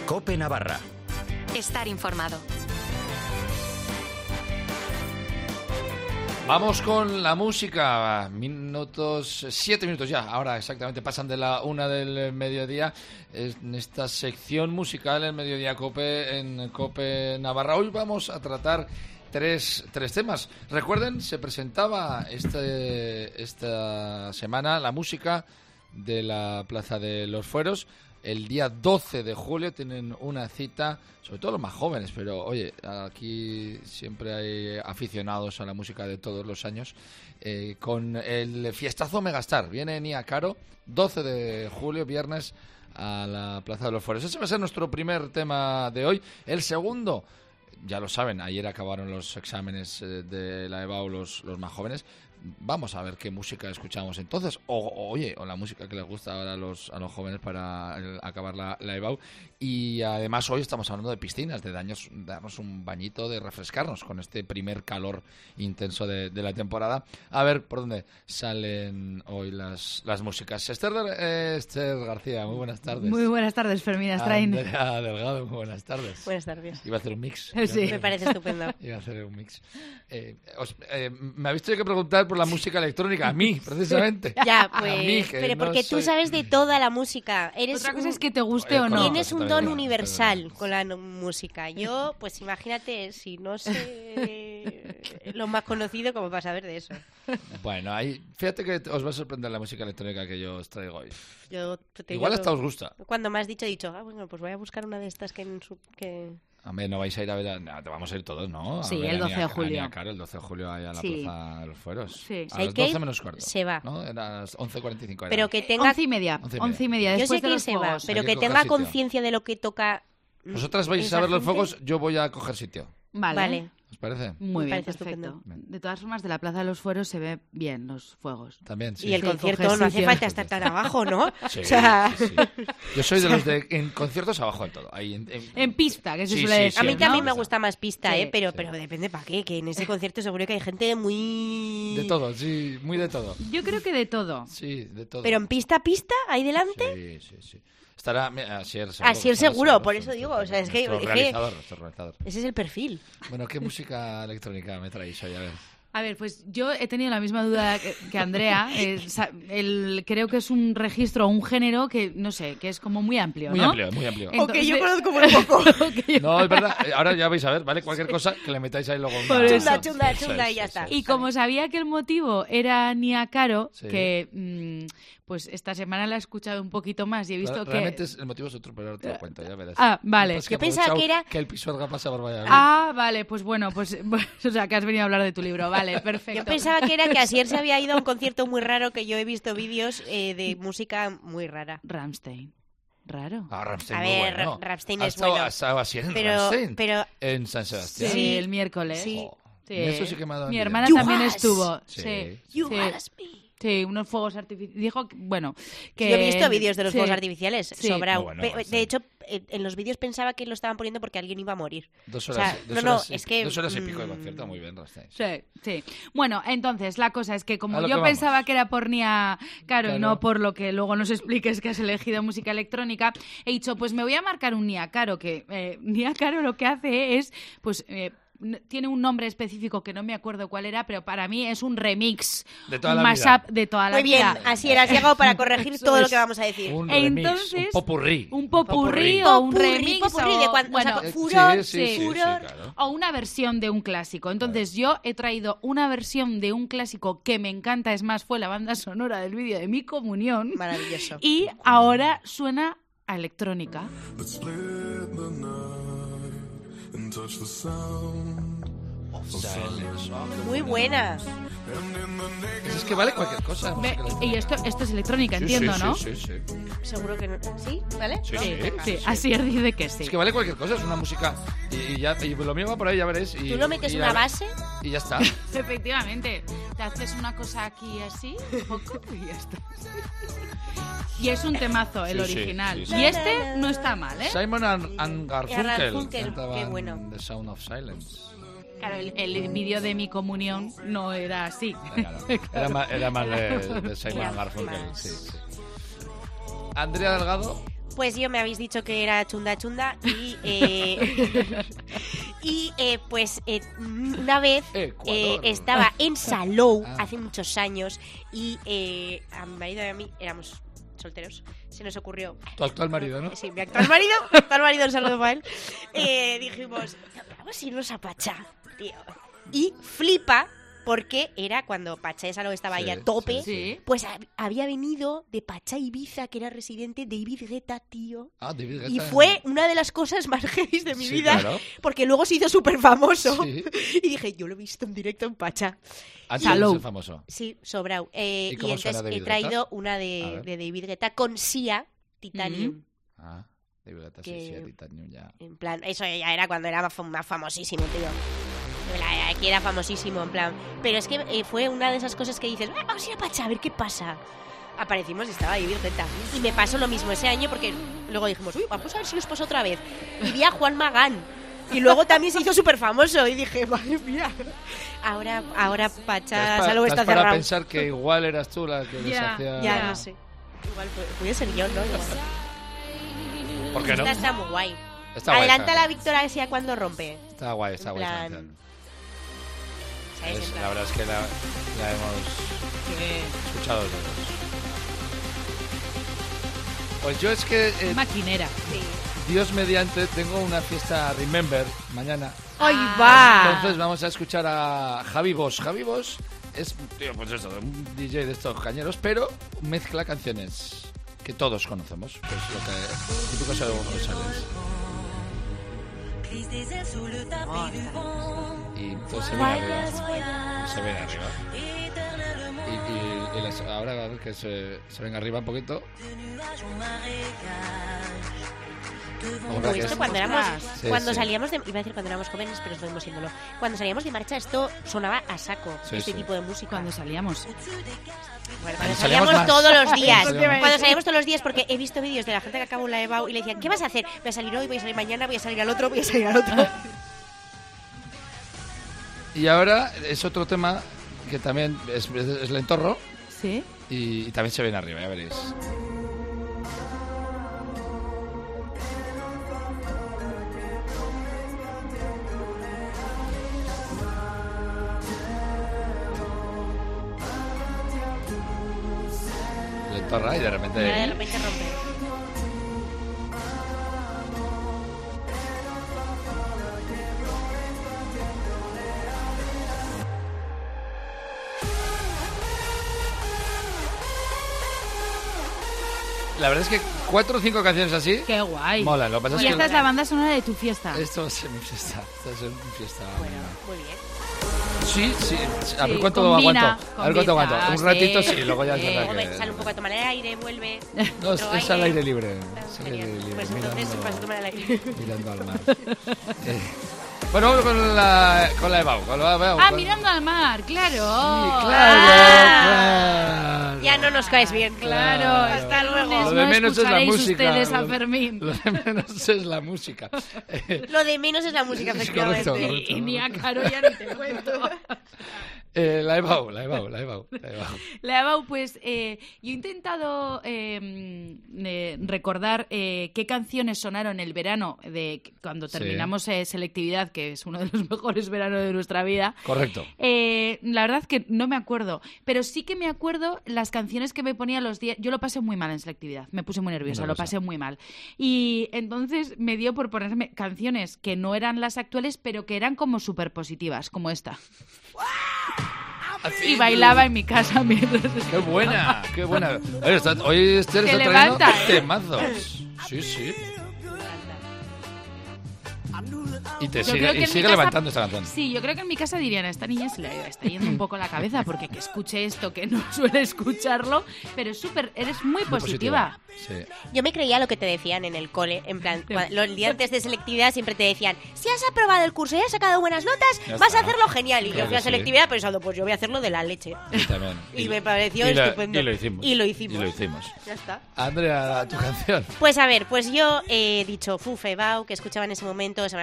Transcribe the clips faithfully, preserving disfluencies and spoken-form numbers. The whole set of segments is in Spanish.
COPE Navarra. Estar informado. Vamos con la música. Minutos, siete minutos ya. Ahora exactamente pasan de la una del mediodía. En esta sección musical, el Mediodía COPE en COPE Navarra. Hoy vamos a tratar tres, tres temas. Recuerden, se presentaba este, esta semana la música de la Plaza de los Fueros. El día doce de julio tienen una cita, sobre todo los más jóvenes, pero oye, aquí siempre hay aficionados a la música de todos los años, eh, con el fiestazo Megastar. Viene Nia Caro, doce de julio, viernes, a la Plaza de los Fueros. Ese va a ser nuestro primer tema de hoy. El segundo, ya lo saben, ayer acabaron los exámenes de la EBAU los, los más jóvenes. Vamos a ver qué música escuchamos entonces, o, o oye, o la música que les gusta ahora a los, a los jóvenes para el, acabar la, la EBAU. Y además hoy estamos hablando de piscinas, de daños, darnos un bañito, de refrescarnos con este primer calor intenso de, de la temporada. A ver por dónde salen hoy las, las músicas. Esther, eh, Esther García, muy buenas tardes. Muy buenas tardes, Fermín Astrain. Andrea Delgado, muy buenas tardes. Buenas tardes. Iba a hacer un mix. Sí. Me parece estupendo. Iba a hacer un mix. Eh, os, eh, me habéis tenido que preguntar por la música electrónica, a mí, precisamente. Ya, pues, A mí, que pero no porque soy- tú sabes de toda la música. Eres Otra cosa un- es que te guste Oye, o no. conozco Tienes un perfectamente, don es universal verdad. con la no- música. Yo, pues imagínate, si no sé lo más conocido, ¿cómo vas a ver de eso? Bueno, ahí, fíjate que os va a sorprender la música electrónica que yo os traigo hoy. Yo te Igual digo- hasta os gusta. Cuando me has dicho, he dicho, ah, bueno, pues voy a buscar una de estas que... En su, que... A ver, no vais a ir a ver a... no, te vamos a ir todos, ¿no? A Sí, ver el a doce de Nia- a julio. Nia Caro, el doce de julio ahí a la Sí. Plaza de los Fueros. Sí. A Hay las que doce ir, menos cuarto. se va. ¿No? Era las once cuarenta y cinco. Pero que tenga... Once y media. Once y Once y media. media. Yo Después sé de que los se va, fuegos. pero Hay que que coger tenga sitio. conciencia de lo que toca... Vosotras vais esa a ver los gente. fuegos, yo voy a coger sitio. Vale. Vale. ¿Os parece? Muy Me bien, parece perfecto. estupendo. De todas formas, de la Plaza de los Fueros se ve bien los fuegos. También, sí. Y el Sí, concierto coger no hace sitio. falta estar tan abajo, ¿no? Sí, O sea, sí, sí. Yo soy de los de en conciertos abajo del todo. Ahí en, en- En pista, que se Sí, suele sí, decir, a mí ¿no? también me Pista. gusta más pista, Sí, ¿eh? Pero, sí. pero depende para qué, que en ese concierto seguro que hay gente muy... de todo, sí, muy de todo. Yo creo que de todo. Sí, de todo. Pero en pista, pista, ahí delante... Sí, sí, sí. Estará mira, Asier seguro. Asier que estará seguro, por eso nuestro- digo, o sea, es que- nuestro es que- realizador, nuestro realizador. Ese es el perfil. Bueno, ¿qué música electrónica me traéis hoy? A ver. A ver, pues yo he tenido la misma duda que, que Andrea. Eh, sa- el, creo que es un registro o un género que, no sé, que es como muy amplio, Muy ¿no? amplio, muy amplio. Entonces- O que yo conozco muy poco. que yo- No, es verdad. eh, Ahora ya vais a ver, ¿vale? Cualquier cosa que le metáis ahí luego. Por una- eso. Chunda, chunda, Eso chunda es, y ya eso está. es. Y como sabía que el motivo era Nia Caro, Sí. que mm, pues esta semana la he escuchado un poquito más y he visto Pero que... Realmente es- el motivo es otro, pero ahora te lo cuento, ya verás. Ah, vale. Lo que pasa es Yo he pensaba aprovechado que era- Que el Pisuerga pasa por Valladolid. Ah, vale, pues bueno, pues o sea, que has venido a hablar de tu libro, vale, perfecto. Yo pensaba que era que Asier se había ido a un concierto muy raro, que yo he visto vídeos eh, de música muy rara. Rammstein. Raro. Ah, Rammstein, A muy ver, bueno. Rammstein Ha es estado- bueno. ha estado así en Pero, Rammstein, pero en San Sí, Sebastián. el miércoles. Sí. Oh, Sí. Eso sí que me ha dado Mi envidia. hermana You también has. estuvo. Sí. Sí. You sí. has me. Sí, unos fuegos artificiales. Dijo, que- bueno, que... Yo he visto vídeos de los sí. fuegos artificiales, Sí. sobrao. Muy bueno, Pe- sí. De hecho, eh, en los vídeos pensaba que lo estaban poniendo porque alguien iba a morir. Dos O horas, sea, dos no, no, horas y- es que, dos horas y pico de mm, concierto, muy bien, Rammstein. Sí, sí. Bueno, entonces, la cosa es que A como lo yo que vamos. pensaba que era por Nia Caro Claro. y no por lo que luego nos expliques que has elegido música electrónica, he dicho, pues me voy a marcar un Nia Caro, que eh, Nia Caro lo que hace es, pues... eh, n- tiene un nombre específico que no me acuerdo cuál era, pero para mí es un remix, De toda un la vida. mashup de toda la Muy bien, vida. Asier, has llegado para corregir Eso todo lo es. que vamos a decir. Un remix, Entonces, un popurrí. Un popurrí Popurrí. o un Popurrí, remix popurrí o, de cuan- o sea, bueno, con Eh, furor, sí, sí, sí, sí, furor. claro. o una versión de un clásico. Entonces yo he traído una versión de un clásico que me encanta, es más, fue la banda sonora del vídeo de Mi Comunión Maravilloso. y ahora suena a electrónica. Let's split the night and touch the sound of silence. Muy buena. Es que vale cualquier cosa. la Ve- música y esto, esto es electrónica, Sí, entiendo, sí, ¿no? Sí, sí, sí. Seguro que no. ¿Sí? ¿Vale? Sí, Sí, sí, sí, sí. así es, dice que sí. Es que vale cualquier cosa, es una música y, y ya y lo mío va por ahí, ya veréis. Y, Tú lo metes y una ya- base. y ya está. Efectivamente, te haces una cosa aquí así, un poco, y ya está. Y es un temazo, el Sí, sí, original. sí, sí. Y este no está mal, ¿eh? Simon and, and Garfunkel, Garfunkel, cantaban qué bueno. The Sound of Silence. Claro, el, el vídeo de Mi Comunión no era así. Claro, era más, era más de, de Simon Era and Garfunkel. más. Sí, sí. Andrea Delgado, Pues yo me habéis dicho que era chunda chunda y eh, y eh, pues eh, una vez eh, estaba en Salou Ah. hace muchos años y eh, a mi marido y a mí éramos solteros. Se nos ocurrió. Tu actual marido, ¿no? Sí, mi actual marido, mi actual marido, un saludo para él. Eh, dijimos, vamos a irnos a Pachá, tío. Y flipa. Porque era cuando Pachá de Salou estaba Sí, ahí a tope, sí, sí. pues hab- había venido de Pachá Ibiza, que era residente David Guetta, tío. Ah, David Y Guetta. fue una de las cosas más heavy de mi Sí, vida, claro. porque luego se hizo súper famoso. Sí. Y dije, yo lo he visto en directo en Pachá. Antes de Salou. ser famoso. Sí, sobrao. Eh, ¿Y y cómo suena entonces David he traído Guetta? una A de, ver. de David Guetta con Sia, Titanium. Ah, David Guetta, sí, Que- sí, a Titanium ya. En plan, eso ya era cuando era más, fam- más famosísimo, tío. La- Aquí era famosísimo, en plan. Pero es que eh, fue una de esas cosas que dices, "Ah, vamos a ir a Pachá, a ver qué pasa". Aparecimos y estaba David Guetta. Y me pasó lo mismo ese año porque luego dijimos, uy, vamos a ver si nos pasa otra vez. Y vi a Juan Magán. Y luego también se hizo súper famoso. Y dije, madre mía. Ahora, ahora Pachá Estás Salou pa- está estás para cerrado. pensar que igual eras tú la que les Ya, hacía... Ya, Ya. no sé. Igual pu- puede ser yo, ¿no? Igual. ¿Por qué no? Esta está muy guay. Está guay, Adelanta está la Victoria Asia cuando rompe. Está guay, está En guay. esa plan, canción. ¿Sabes? Es- En plan, la verdad es que la, la hemos escuchado todos. Pues yo es que, eh, Maquinera. sí. Dios mediante, tengo una fiesta Remember mañana. ¡Ahí Ah. va! Entonces vamos a escuchar a Javi Bosch. Javi Bosch es, tío, pues eso, un D J de estos cañeros, pero mezcla canciones que todos conocemos. Pues lo que típico se lo sabes. Y entonces se viene arriba. Se viene arriba. Y, y- y las- ahora a ver que se, se venga arriba un poquito. Ahora Uy, que esto es- cuando éramos, Sí, cuando sí. salíamos de, iba a decir cuando éramos jóvenes, pero seguimos siéndolo. Cuando salíamos de marcha esto sonaba a saco, Sí, este sí. tipo de música. Cuando salíamos. Bueno, cuando Cuando salíamos salíamos más. todos los días. Eso te iba a Cuando salíamos todos los días, porque he visto vídeos de la gente que acabó la EBAU y le decían, ¿qué vas a hacer? Voy a salir hoy, voy a salir mañana, voy a salir al otro, voy a salir al otro. Y ahora es otro tema que también es, es, es lentorro ¿Sí? y, y también se viene arriba, ya veréis. Lentorra y de repente... Y de repente rompe. La verdad es que cuatro o cinco canciones así ¡Qué guay! molan. Lo que pasa Y es esta que es la banda sonora de tu fiesta. esto va a ser mi fiesta. Esto va a ser mi fiesta. Bueno, muy bien. Sí, sí. A ver Sí, cuánto combina, aguanto. A ver cuánto combina, aguanto. Un sí. ratito sí, luego ya es Sí. verdad Hombre, que... sale un poco a tomar el aire, vuelve. No, es, otro es al aire libre. Es al aire Genial. libre. Pues mirando- entonces vas a tomar el aire. mirando al mar. Eh, Bueno, vamos con la, con la EBAU. Con la EBAU, Ah, con- mirando al mar, claro. Sí, claro, Ah, claro. Ya no nos caes bien. Claro, Hasta luego. Lo No de menos es la escucharéis música. ustedes a Lo- Fermín. Lo de menos es la música. Eh, Lo de menos es la música, Es efectivamente. correcto, correcto. Y ni a Caro ya ni te cuento. eh, la EBAU, la EBAU, la EBAU. La EBAU. La EBAU, pues eh, yo he intentado eh, eh, recordar eh, qué canciones sonaron el verano de cuando Sí. terminamos eh, selectividad, que es uno de los mejores veranos de nuestra vida. Correcto. Eh, la verdad que no me acuerdo, pero sí que me acuerdo las canciones que me ponía los días. Yo lo pasé muy mal en selectividad, me puse muy nerviosa, lo Nerviosa. pasé muy mal. Y entonces me dio por ponerme canciones que no eran las actuales, pero que eran como súper positivas, como esta. Y bailaba en mi casa mientras... ¡Qué buena! ¡Qué buena! Oye, está- hoy Esther Te está trayendo levanta, ¿eh? temazos. Sí, sí. Y te Yo sigue, creo que y en sigue mi casa- levantando esta canción. Sí, yo creo que en mi casa dirían, a esta niña se le está yendo un poco la cabeza porque que escuche esto, que no suele escucharlo, pero es súper, eres muy, Muy positiva. Sí. Yo me creía lo que te decían en el cole, en plan, cua- los el día antes de selectividad siempre te decían, si has aprobado el curso y has sacado buenas notas, Ya vas está. a hacerlo genial. Y Claro yo fui a que sí. selectividad pensando, pues yo voy a hacerlo de la leche. Y también. Y me pareció y lo- estupendo. y lo hicimos. Y lo hicimos. Y lo hicimos. Ya está. Andrea, tu canción. Pues a ver, pues yo he dicho Fufe, Bau, que escuchaba en ese momento, se me han ocurrido un montón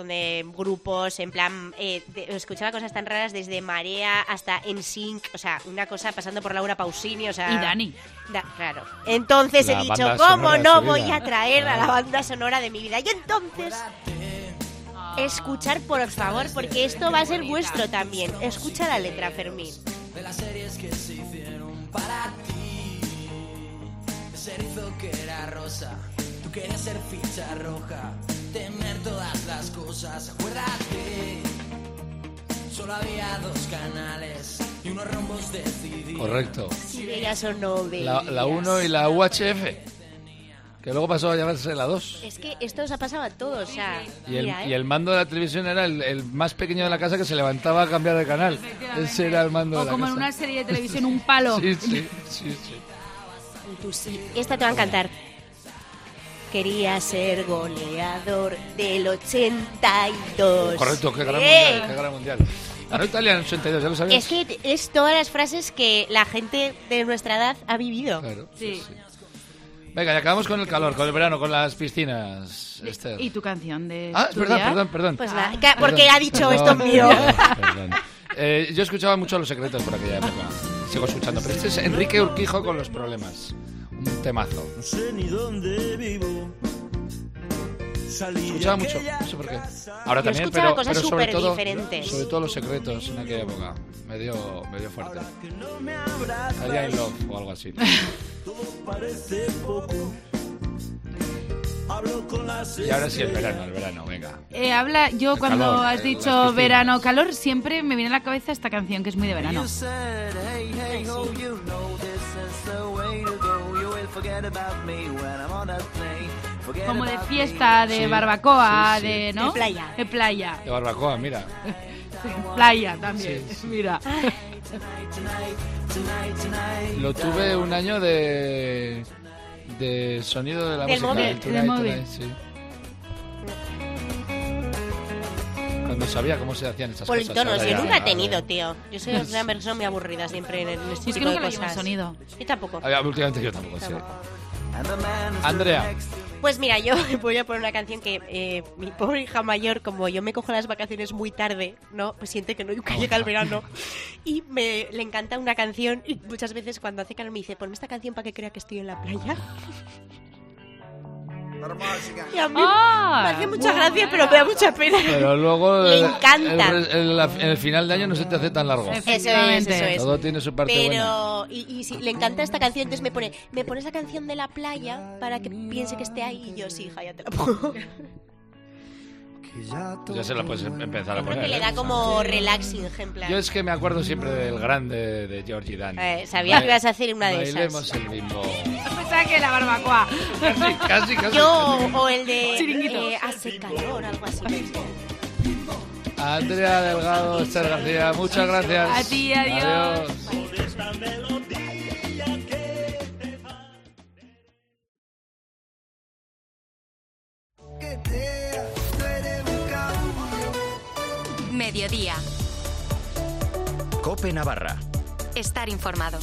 montón de grupos, en plan, eh, de, escuchaba cosas tan raras desde Marea hasta N Sync, o sea, una cosa pasando por Laura Pausini, o sea... Y Dani. Da, claro. Entonces La he dicho, banda ¿cómo sonora de no su voy vida? a traer a la Claro. banda sonora de mi vida? Y entonces... Escuchar, por favor, porque esto va a ser vuestro también. Escucha la letra, Fermín. De las series que se hicieron para ti. Ese erizo que era rosa, tú querías ser ficha roja, tener todas las cosas. Acuérdate, solo había dos canales y unos rombos decididos. Correcto. Si veías o no veías. La, la uno y la U H F, que luego pasó a llamarse la dos. Es que esto os ha pasado a todos, o sea... Y el, mira, ¿eh? y el mando de la televisión era el, el más pequeño de la casa que se levantaba a cambiar de canal. Ese era el mando O de la como casa. en una serie de televisión, un palo. Sí, sí, sí, sí. Tú sí. Esta te va a encantar. Quería ser goleador del ochenta y dos. Correcto, qué gran ¡Eh! mundial, qué gran mundial. Ganó Italia en el ochenta y dos, ¿ya lo sabías? Es que es todas las frases que la gente de nuestra edad ha vivido. Claro, Sí. sí. Venga, ya acabamos con el calor, con el verano, con las piscinas, Esther. ¿Y tu canción de Ah, es verdad, estudiar? perdón, perdón. Pues Ah. nada, ca- porque Perdón. ha dicho Perdón, esto es mío. perdón, perdón. Eh, yo escuchaba mucho Los Secretos por aquella época. Sigo escuchando, pero este es Enrique Urquijo con Los Problemas. Un temazo. No sé ni dónde vivo. Salí Escuchaba de mucho, aquella no sé por qué. casa. Ahora Yo también, escuchaba pero, cosas pero sobre todo, superdiferentes. sobre todo Los Secretos en aquella época. Me dio, me dio fuerte. Que no me abrazas, Salía in Love o algo así. todo parece poco. Hablo con las Y ahora sí, el verano, el verano, venga. Eh, habla, yo El cuando calor, has eh, las dicho piscinas. verano, calor, siempre me viene a la cabeza esta canción que es muy de verano. You said, hey, hey, oh, you know this is the way to go. You will forget about me when I'm on that plane. Forget Como de about fiesta, de Sí, barbacoa, sí, sí. de, ¿no? De playa. De playa. De barbacoa, mira. Playa también, Sí, sí. mira. Lo tuve un año de... de sonido de la Del música. móvil. el Del Tonight, móvil. Tonight, sí. Cuando sabía cómo se hacían esas Politonos, cosas. yo ahora nunca he ya- tenido, tío. Yo soy una persona muy aburrida siempre en este Es tipo que nunca de lo llevo en cosas. sonido. Yo tampoco. Ah, últimamente yo tampoco, sí. Tampoco. And the man is Andrea. the next. Pues mira, yo voy a poner una canción que eh, mi pobre hija mayor, como yo me cojo las vacaciones muy tarde, ¿no? Pues siente que nunca llega el verano. Y me le encanta una canción y muchas veces cuando hace calor me dice, ponme esta canción para que crea que estoy en la playa. Y a mí ¡Ah! me hace mucha gracia, pero me da mucha pena. Pero luego Le el- encanta. El, el- el- el final de año no se te hace tan largo. Eso es, eso Efectivamente. es. Todo tiene su parte buena. Pero, y, y si le encanta esta canción, entonces me pone, me pones la canción de la playa para que piense que esté ahí. Y yo, sí, hija, ya te la pongo. Que ya Ya se la puedes em- empezar a Creo poner. que le ¿eh? da como relaxing, en plan. Yo es que me acuerdo siempre del grande de Georgie Dan. Eh, sabía que ibas a hacer una de esas. Bailemos el bimbo. Pensaba que la barbacoa. Casi, casi, casi. Yo, o el de Chiringuito. eh, hace calor, algo así. Andrea Delgado, Esther García, muchas gracias. A ti, adiós. Mediodía. Cope Navarra. Estar informado.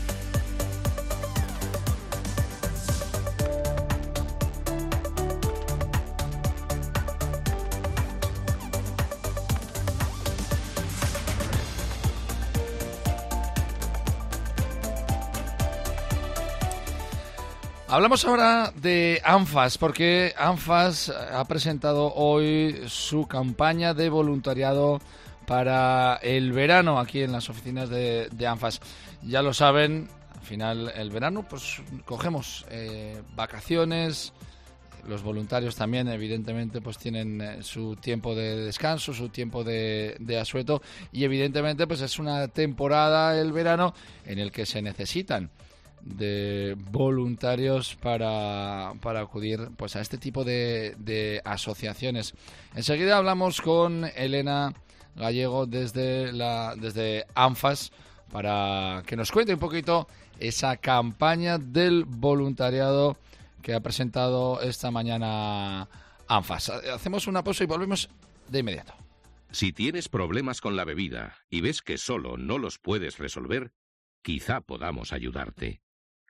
Hablamos ahora de ANFAS, porque ANFAS ha presentado hoy su campaña de voluntariado para el verano aquí en las oficinas de, de ANFAS. Ya lo saben, al final el verano pues cogemos eh, vacaciones, los voluntarios también evidentemente pues tienen eh, su tiempo de descanso, su tiempo de, de asueto y evidentemente pues es una temporada el verano en el que se necesitan de voluntarios para, para acudir pues a este tipo de, de asociaciones. Enseguida hablamos con Elena Gallego desde la desde ANFAS para que nos cuente un poquito esa campaña del voluntariado que ha presentado esta mañana ANFAS. Hacemos una pausa y volvemos de inmediato. Si tienes problemas con la bebida y ves que solo no los puedes resolver, quizá podamos ayudarte.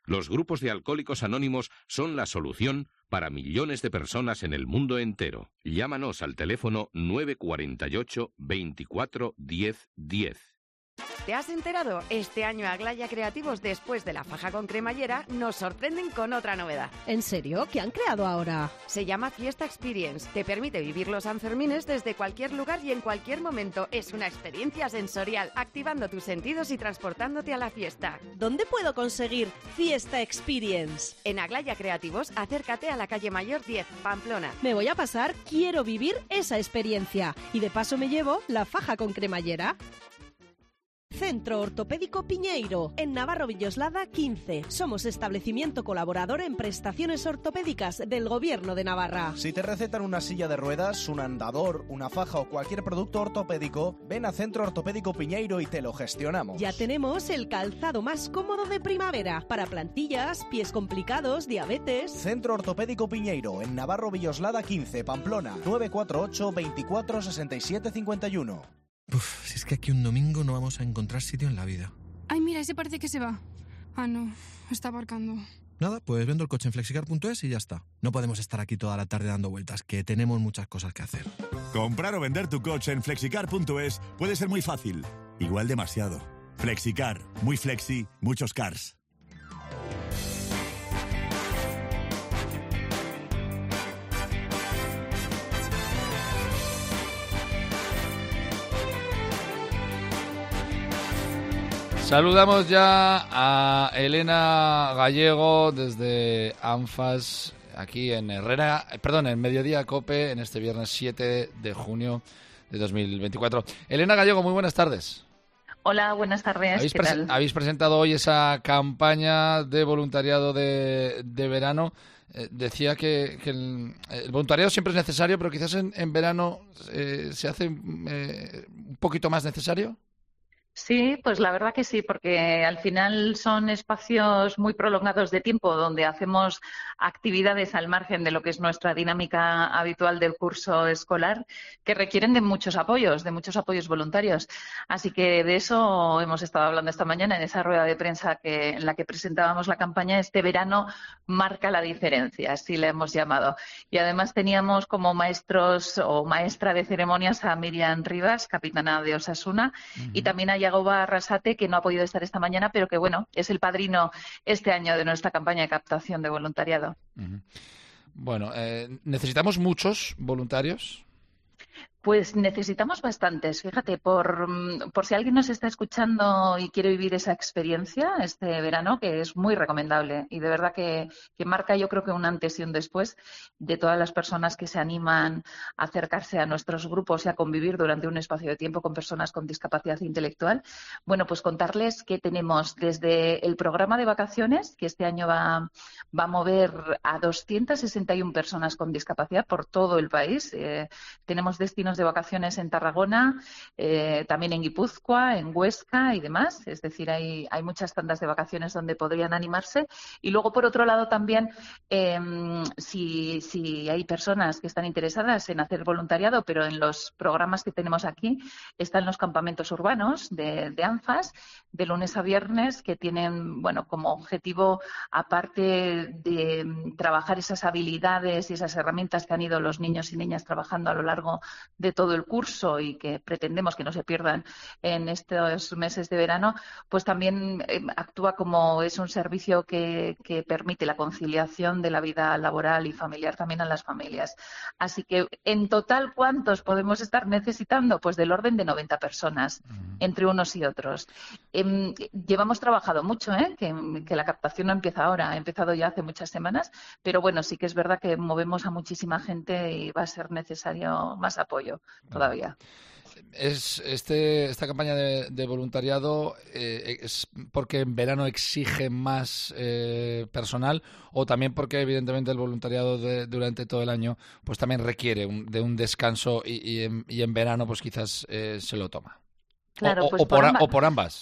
Los grupos de alcohólicos anónimos son la solución para millones de personas en el mundo entero. Llámanos al teléfono nueve cuatro ocho, veinticuatro, diez, diez. ¿Te has enterado? Este año Aglaya Creativos, después de la faja con cremallera, nos sorprenden con otra novedad. ¿En serio? ¿Qué han creado ahora? Se llama Fiesta Experience. Te permite vivir los Sanfermines desde cualquier lugar y en cualquier momento. Es una experiencia sensorial, activando tus sentidos y transportándote a la fiesta. ¿Dónde puedo conseguir Fiesta Experience? En Aglaya Creativos, acércate a la calle Mayor diez, Pamplona. Me voy a pasar, quiero vivir esa experiencia. Y de paso me llevo la faja con cremallera. Centro Ortopédico Piñeiro, en Navarro Villoslada quince. Somos establecimiento colaborador en prestaciones ortopédicas del Gobierno de Navarra. Si te recetan una silla de ruedas, un andador, una faja o cualquier producto ortopédico, ven a Centro Ortopédico Piñeiro y te lo gestionamos. Ya tenemos el calzado más cómodo de primavera para plantillas, pies complicados, diabetes. Centro Ortopédico Piñeiro, en Navarro Villoslada quince, Pamplona, nueve cuatro ocho, veinticuatro, sesenta y siete, cincuenta y uno. Uf, si es que aquí un domingo no vamos a encontrar sitio en la vida. Ay, mira, ese parece que se va. Ah, no, está aparcando. Nada, pues vendo el coche en flexicar punto es y ya está. No podemos estar aquí toda la tarde dando vueltas, que tenemos muchas cosas que hacer. Comprar o vender tu coche en flexicar punto es puede ser muy fácil, igual demasiado. Flexicar, muy flexi, muchos cars. Saludamos ya a Elena Gallego desde ANFAS, aquí en Herrera, perdón, en Mediodía Cope, en este viernes siete de junio de dos mil veinticuatro. Elena Gallego, muy buenas tardes. Hola, buenas tardes. ¿Habéis, ¿Qué tal? Habéis presentado hoy esa campaña de voluntariado de, de verano. Eh, decía que, que el, el voluntariado siempre es necesario, pero quizás en, en verano eh, se hace eh, un poquito más necesario. Sí, pues la verdad que sí, porque al final son espacios muy prolongados de tiempo donde hacemos actividades al margen de lo que es nuestra dinámica habitual del curso escolar que requieren de muchos apoyos, de muchos apoyos voluntarios. Así que de eso hemos estado hablando esta mañana en esa rueda de prensa que, en la que presentábamos la campaña Este verano marca la diferencia, así le hemos llamado. Y además teníamos como maestros o maestra de ceremonias a Miriam Rivas, capitana de Osasuna, uh-huh. y también a Yagoba Arrasate, que no ha podido estar esta mañana, pero que, bueno, es el padrino este año de nuestra campaña de captación de voluntariado. Uh-huh. Bueno, eh, ¿necesitamos muchos voluntarios? Pues necesitamos bastantes. Fíjate, por, por si alguien nos está escuchando y quiere vivir esa experiencia este verano, que es muy recomendable y de verdad que, que marca, yo creo que un antes y un después de todas las personas que se animan a acercarse a nuestros grupos y a convivir durante un espacio de tiempo con personas con discapacidad intelectual. Bueno, pues contarles que tenemos desde el programa de vacaciones, que este año va, va a mover a doscientas sesenta y una personas con discapacidad por todo el país. Eh, tenemos destinos de vacaciones en Tarragona, eh, también en Guipúzcoa, en Huesca y demás. Es decir, hay, hay muchas tandas de vacaciones donde podrían animarse. Y luego, por otro lado, también, eh, si, si hay personas que están interesadas en hacer voluntariado, pero en los programas que tenemos aquí, están los campamentos urbanos de, de ANFAS, de lunes a viernes, que tienen, bueno, como objetivo, aparte de trabajar esas habilidades y esas herramientas que han ido los niños y niñas trabajando a lo largo de todo el curso y que pretendemos que no se pierdan en estos meses de verano, pues también eh, actúa como es un servicio que, que permite la conciliación de la vida laboral y familiar también a las familias. Así que, en total, ¿cuántos podemos estar necesitando? Pues del orden de noventa personas, uh-huh. entre unos y otros. Eh, llevamos trabajado mucho, ¿eh? que, que la captación no empieza ahora, ha empezado ya hace muchas semanas, pero bueno, sí que es verdad que movemos a muchísima gente y va a ser necesario más apoyo todavía. Es este esta campaña de, de voluntariado eh, es porque en verano exige más eh, personal o también porque evidentemente el voluntariado de, durante todo el año pues también requiere un, de un descanso y, y, en, y en verano pues quizás eh, se lo toma. Claro, o, pues o, por, por o por ambas.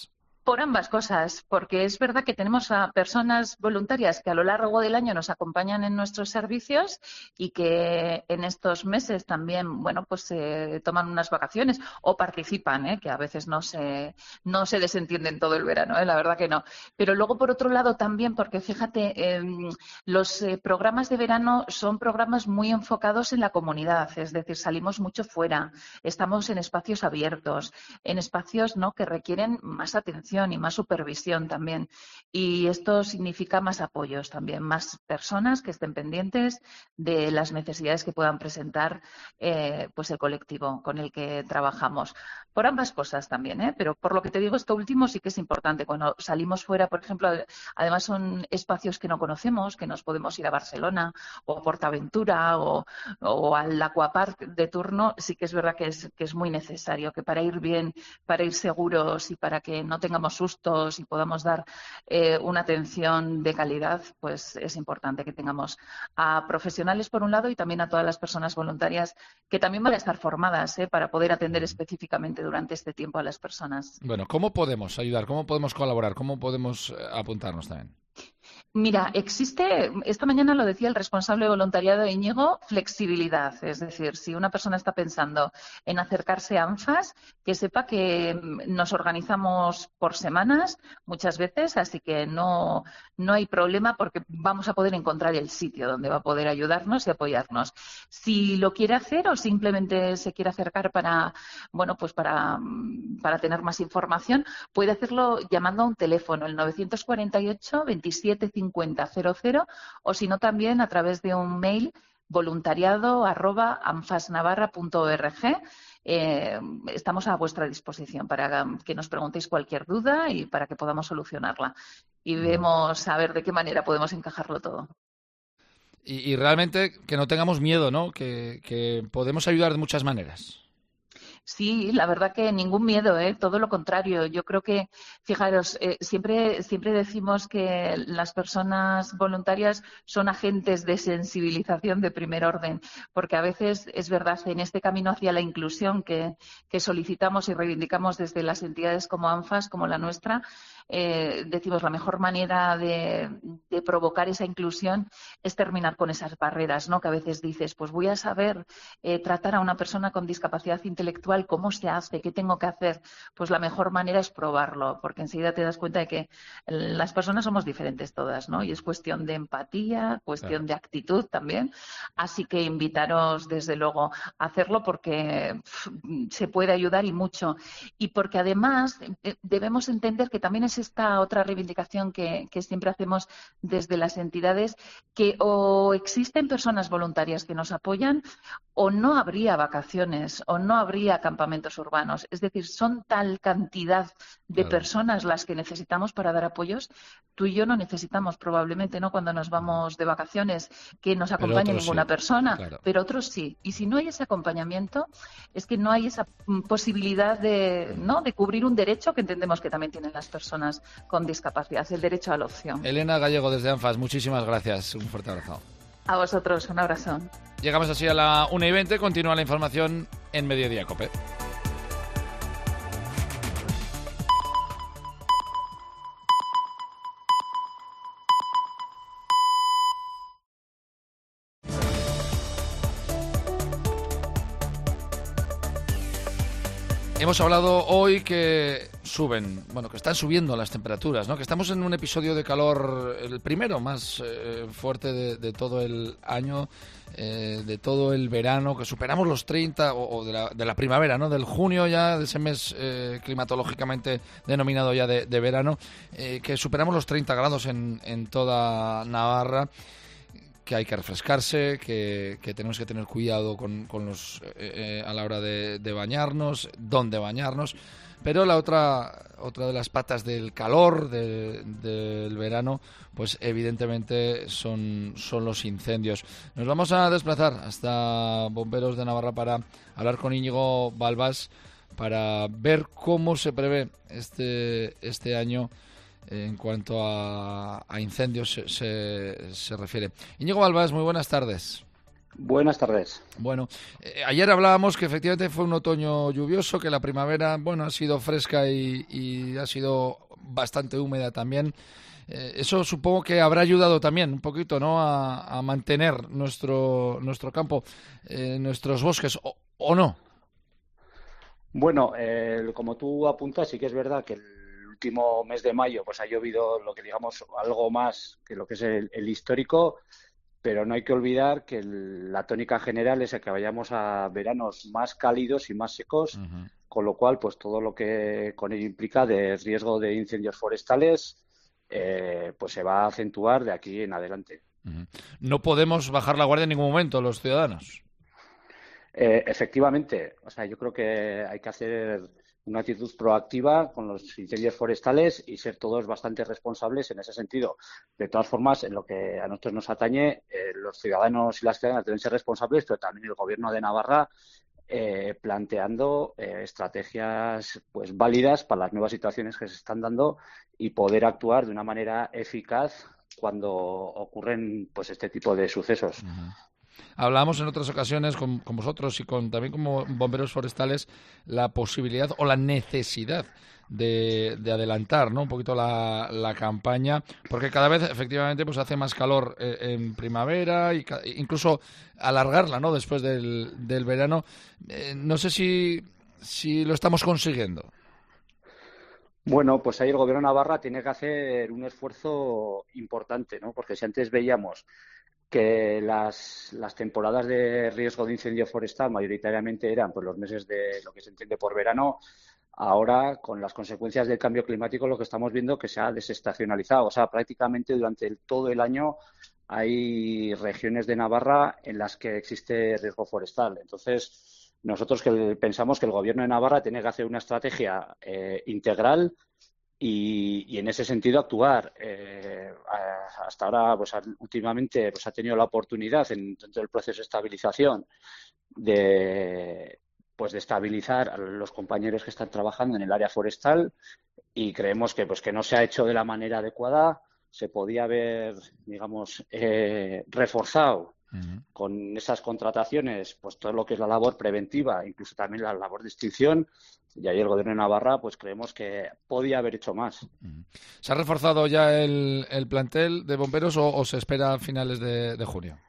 Por ambas cosas, porque es verdad que tenemos a personas voluntarias que a lo largo del año nos acompañan en nuestros servicios y que en estos meses también, bueno, pues se eh, toman unas vacaciones o participan, ¿eh? Que a veces no se, no se desentienden todo el verano, ¿eh? La verdad que no. Pero luego, por otro lado, también, porque fíjate, eh, los eh, programas de verano son programas muy enfocados en la comunidad, es decir, salimos mucho fuera, estamos en espacios abiertos, en espacios, ¿no?, que requieren más atención y más supervisión también. Y esto significa más apoyos también, más personas que estén pendientes de las necesidades que puedan presentar eh, pues el colectivo con el que trabajamos. Por ambas cosas también, ¿eh? Pero por lo que te digo, esto último sí que es importante. Cuando salimos fuera, por ejemplo, además son espacios que no conocemos, que nos podemos ir a Barcelona o a Portaventura o, o al Aquapark de turno, sí que es verdad que es, que es muy necesario, que para ir bien, para ir seguros y para que no tengamos sustos y podamos dar eh, una atención de calidad, pues es importante que tengamos a profesionales por un lado y también a todas las personas voluntarias que también van a estar formadas, ¿eh?, para poder atender específicamente durante este tiempo a las personas. Bueno, ¿cómo podemos ayudar? ¿Cómo podemos colaborar? ¿Cómo podemos eh, apuntarnos también? Mira, existe, esta mañana lo decía el responsable de voluntariado de Íñigo, flexibilidad. Es decir, si una persona está pensando en acercarse a ANFAS, que sepa que nos organizamos por semanas muchas veces, así que no, no hay problema porque vamos a poder encontrar el sitio donde va a poder ayudarnos y apoyarnos. Si lo quiere hacer o simplemente se quiere acercar para, bueno, pues para, para tener más información, puede hacerlo llamando a un teléfono, el nueve cuatro ocho, veintisiete cincuenta cero cero, o si no también a través de un mail voluntariado arroba anfasnavarra punto org. Eh, estamos a vuestra disposición para que nos preguntéis cualquier duda y para que podamos solucionarla. Y vemos a ver de qué manera podemos encajarlo todo. Y, y realmente que no tengamos miedo, ¿no? Que, que podemos ayudar de muchas maneras. Sí, la verdad que ningún miedo, ¿eh? Todo lo contrario. Yo creo que, fijaros, eh, siempre, siempre decimos que las personas voluntarias son agentes de sensibilización de primer orden, porque a veces es verdad, en este camino hacia la inclusión que, que solicitamos y reivindicamos desde las entidades como ANFAS, como la nuestra, eh, decimos la mejor manera de, de provocar esa inclusión es terminar con esas barreras, ¿no? Que a veces dices, pues voy a saber eh, tratar a una persona con discapacidad intelectual, ¿cómo se hace? ¿Qué tengo que hacer? Pues la mejor manera es probarlo, porque enseguida te das cuenta de que las personas somos diferentes todas, ¿no? Y es cuestión de empatía, cuestión claro. de actitud también. Así que invitaros, desde luego, a hacerlo porque pff, se puede ayudar y mucho. Y porque además eh, debemos entender que también es esta otra reivindicación que, que siempre hacemos desde las entidades, que o existen personas voluntarias que nos apoyan o no habría vacaciones o no habría campamentos urbanos. Es decir, son tal cantidad de claro. personas las que necesitamos para dar apoyos. Tú y yo no necesitamos probablemente, ¿no?, cuando nos vamos de vacaciones, que nos acompañe ninguna sí. persona, claro. pero otros sí. Y si no hay ese acompañamiento, es que no hay esa posibilidad de, ¿no?, de cubrir un derecho que entendemos que también tienen las personas con discapacidad, el derecho a la opción. Elena Gallego, desde ANFAS, muchísimas gracias. Un fuerte abrazo. A vosotros, un abrazo. Llegamos así a la una y veinte. Continúa la información en Mediodía COPE. Hemos hablado hoy que suben, bueno, que están subiendo las temperaturas, ¿no? Que estamos en un episodio de calor, el primero más eh, fuerte de, de todo el año, eh, de todo el verano, que superamos los treinta, o, o de, la, de la primavera, ¿no? Del junio ya, de ese mes eh, climatológicamente denominado ya de, de verano, eh, que superamos los treinta grados en, en toda Navarra. Que hay que refrescarse, que, que tenemos que tener cuidado con, con los eh, eh, a la hora de, de bañarnos, dónde bañarnos. Pero la otra otra de las patas del calor de, del verano, pues evidentemente son, son los incendios. Nos vamos a desplazar hasta Bomberos de Navarra para hablar con Íñigo Balbás para ver cómo se prevé este, este año en cuanto a, a incendios se, se, se refiere. Íñigo Balbás, muy buenas tardes. Buenas tardes. Bueno, eh, ayer hablábamos que efectivamente fue un otoño lluvioso, que la primavera, bueno, ha sido fresca y, y ha sido bastante húmeda también. Eh, eso supongo que habrá ayudado también un poquito, ¿no?, a, a mantener nuestro nuestro campo, eh, nuestros bosques, o, ¿o no? Bueno, eh, como tú apuntas, sí que es verdad que el último mes de mayo pues ha llovido lo que digamos algo más que lo que es el, el histórico, pero no hay que olvidar que el, la tónica general es que vayamos a veranos más cálidos y más secos, uh-huh. con lo cual pues todo lo que con ello implica de riesgo de incendios forestales eh, pues se va a acentuar de aquí en adelante. Uh-huh. No podemos bajar la guardia en ningún momento los ciudadanos. Eh, efectivamente, o sea, yo creo que hay que hacer una actitud proactiva con los incendios forestales y ser todos bastante responsables en ese sentido. De todas formas, en lo que a nosotros nos atañe, eh, los ciudadanos y las ciudadanas deben ser responsables, pero también el Gobierno de Navarra eh, planteando eh, estrategias pues válidas para las nuevas situaciones que se están dando y poder actuar de una manera eficaz cuando ocurren pues este tipo de sucesos. Uh-huh. Hablábamos en otras ocasiones con, con vosotros y con también como bomberos forestales la posibilidad o la necesidad de, de adelantar, ¿no?, un poquito la, la campaña, porque cada vez efectivamente pues hace más calor eh, en primavera y ca- incluso alargarla, ¿no?, después del, del verano. Eh, no sé si, si lo estamos consiguiendo. Bueno, pues ahí el Gobierno de Navarra tiene que hacer un esfuerzo importante, ¿no?, porque si antes veíamos que las, las temporadas de riesgo de incendio forestal mayoritariamente eran pues los meses de lo que se entiende por verano, ahora con las consecuencias del cambio climático lo que estamos viendo que se ha desestacionalizado, o sea, prácticamente durante el, todo el año hay regiones de Navarra en las que existe riesgo forestal. Entonces, nosotros que pensamos que el Gobierno de Navarra tiene que hacer una estrategia eh, integral Y, y en ese sentido actuar. Eh, hasta ahora, pues últimamente, pues ha tenido la oportunidad en, dentro del proceso de estabilización de, pues de estabilizar a los compañeros que están trabajando en el área forestal y creemos que, pues que no se ha hecho de la manera adecuada. Se podía haber, digamos, eh, reforzado uh-huh. con esas contrataciones, pues todo lo que es la labor preventiva, incluso también la labor de extinción. Y ahí el Gobierno de Navarra, pues creemos que podía haber hecho más. ¿Se ha reforzado ya el, el plantel de bomberos o, o se espera a finales de, de junio?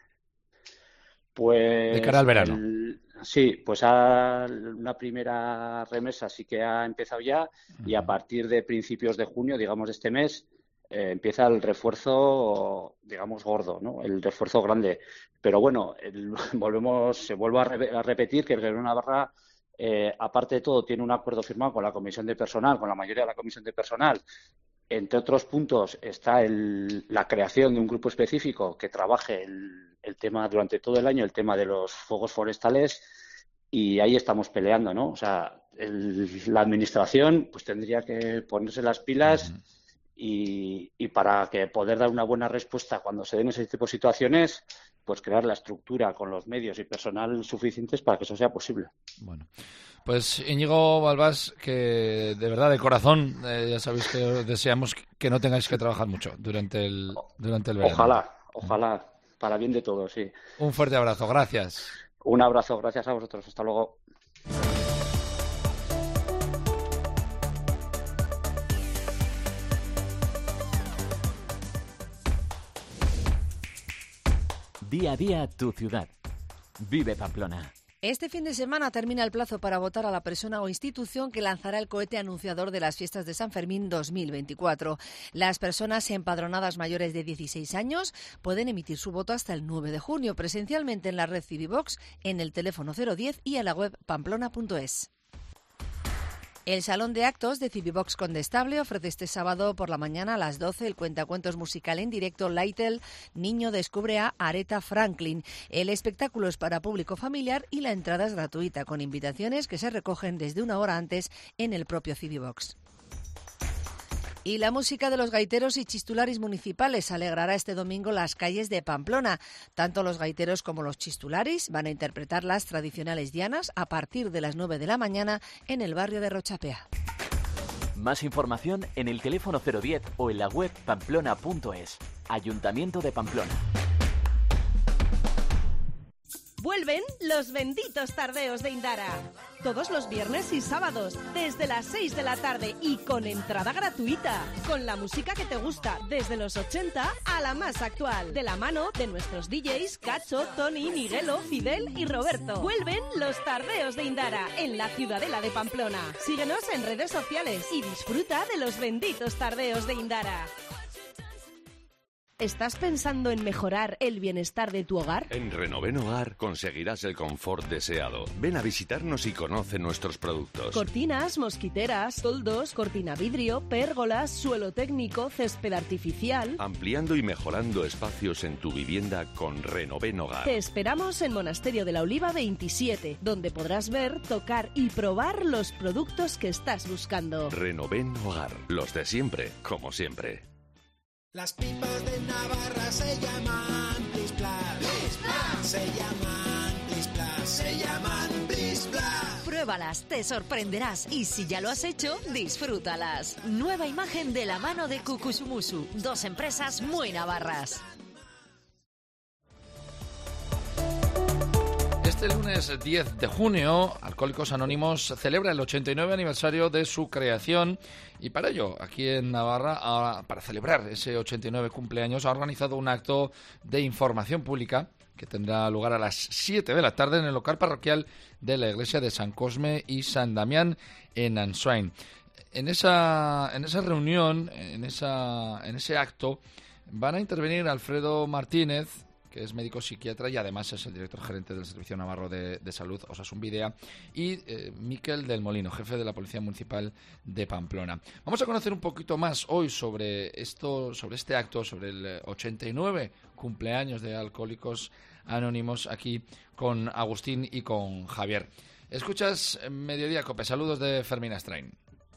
Pues de cara al verano. El, sí, pues a, una primera remesa sí que ha empezado ya uh-huh. y a partir de principios de junio, digamos de este mes, eh, empieza el refuerzo, digamos, gordo, ¿no? El refuerzo grande. Pero bueno, el, volvemos, se vuelve a, re, a repetir que el Gobierno de Navarra Eh, aparte de todo, tiene un acuerdo firmado con la Comisión de Personal, con la mayoría de la Comisión de Personal. Entre otros puntos está el, la creación de un grupo específico que trabaje el, el tema durante todo el año, el tema de los fuegos forestales, y ahí estamos peleando, ¿no? O sea, el, la Administración pues tendría que ponerse las pilas uh-huh. y, y para que poder dar una buena respuesta cuando se den ese tipo de situaciones, pues crear la estructura con los medios y personal suficientes para que eso sea posible. Bueno, pues Íñigo Balbás, que de verdad, de corazón, eh, ya sabéis que deseamos que no tengáis que trabajar mucho durante el, durante el verano. Ojalá, ojalá, para bien de todos, sí. Un fuerte abrazo, gracias. Un abrazo, gracias a vosotros, hasta luego. Día a día tu ciudad. Vive Pamplona. Este fin de semana termina el plazo para votar a la persona o institución que lanzará el cohete anunciador de las fiestas de San Fermín dos mil veinticuatro. Las personas empadronadas mayores de dieciséis años pueden emitir su voto hasta el nueve de junio, presencialmente en la red Civivox, en el teléfono cero diez y en la web pamplona punto es. El Salón de Actos de Civivox Condestable ofrece este sábado por la mañana a las doce el cuentacuentos musical en directo Lytle, Niño descubre a Aretha Franklin. El espectáculo es para público familiar y la entrada es gratuita, con invitaciones que se recogen desde una hora antes en el propio Civivox. Y la música de los gaiteros y chistularis municipales alegrará este domingo las calles de Pamplona. Tanto los gaiteros como los chistularis van a interpretar las tradicionales dianas a partir de las nueve de la mañana en el barrio de Rochapea. Más información en el teléfono cero diez o en la web pamplona punto es. Ayuntamiento de Pamplona. Vuelven los benditos tardeos de Indara. todos los viernes y sábados, desde las seis de la tarde y con entrada gratuita. Con la música que te gusta, desde los ochenta a la más actual. De la mano de nuestros D Js Cacho, Tony, Miguelo, Fidel y Roberto. Vuelven los Tardeos de Indara, en la Ciudadela de Pamplona. Síguenos en redes sociales y disfruta de los benditos Tardeos de Indara. ¿Estás pensando en mejorar el bienestar de tu hogar? En Renoven Hogar conseguirás el confort deseado. Ven a visitarnos y conoce nuestros productos. Cortinas, mosquiteras, toldos, cortina vidrio, pérgolas, suelo técnico, césped artificial. Ampliando y mejorando espacios en tu vivienda con Renoven Hogar. Te esperamos en Monasterio de la Oliva veintisiete, donde podrás ver, tocar y probar los productos que estás buscando. Renoven Hogar. Los de siempre, como siempre. Las pipas de Navarra se llaman Plis Plas. Plis Plas. Se llaman Plis Plas. Se llaman Plis Plas. Pruébalas, te sorprenderás y si ya lo has hecho, disfrútalas. Nueva imagen de la mano de Cucusumusu, dos empresas muy navarras. Este lunes diez de junio, Alcohólicos Anónimos celebra el ochenta y nueve aniversario de su creación y para ello, aquí en Navarra, a, para celebrar ese ochenta y nueve cumpleaños, ha organizado un acto de información pública que tendrá lugar a las siete de la tarde en el local parroquial de la iglesia de San Cosme y San Damián en Ansoain. En esa, en esa reunión, en, esa, en ese acto, van a intervenir Alfredo Martínez, que es médico psiquiatra y además es el director gerente del Servicio Navarro de, de Salud, Osasun Bidea, y eh, Miquel del Molino, jefe de la Policía Municipal de Pamplona. Vamos a conocer un poquito más hoy sobre esto, sobre este acto, sobre el ochenta y nueve cumpleaños de Alcohólicos Anónimos, aquí con Agustín y con Javier. Escuchas Mediodía Cope. Saludos de Fermín Astrain.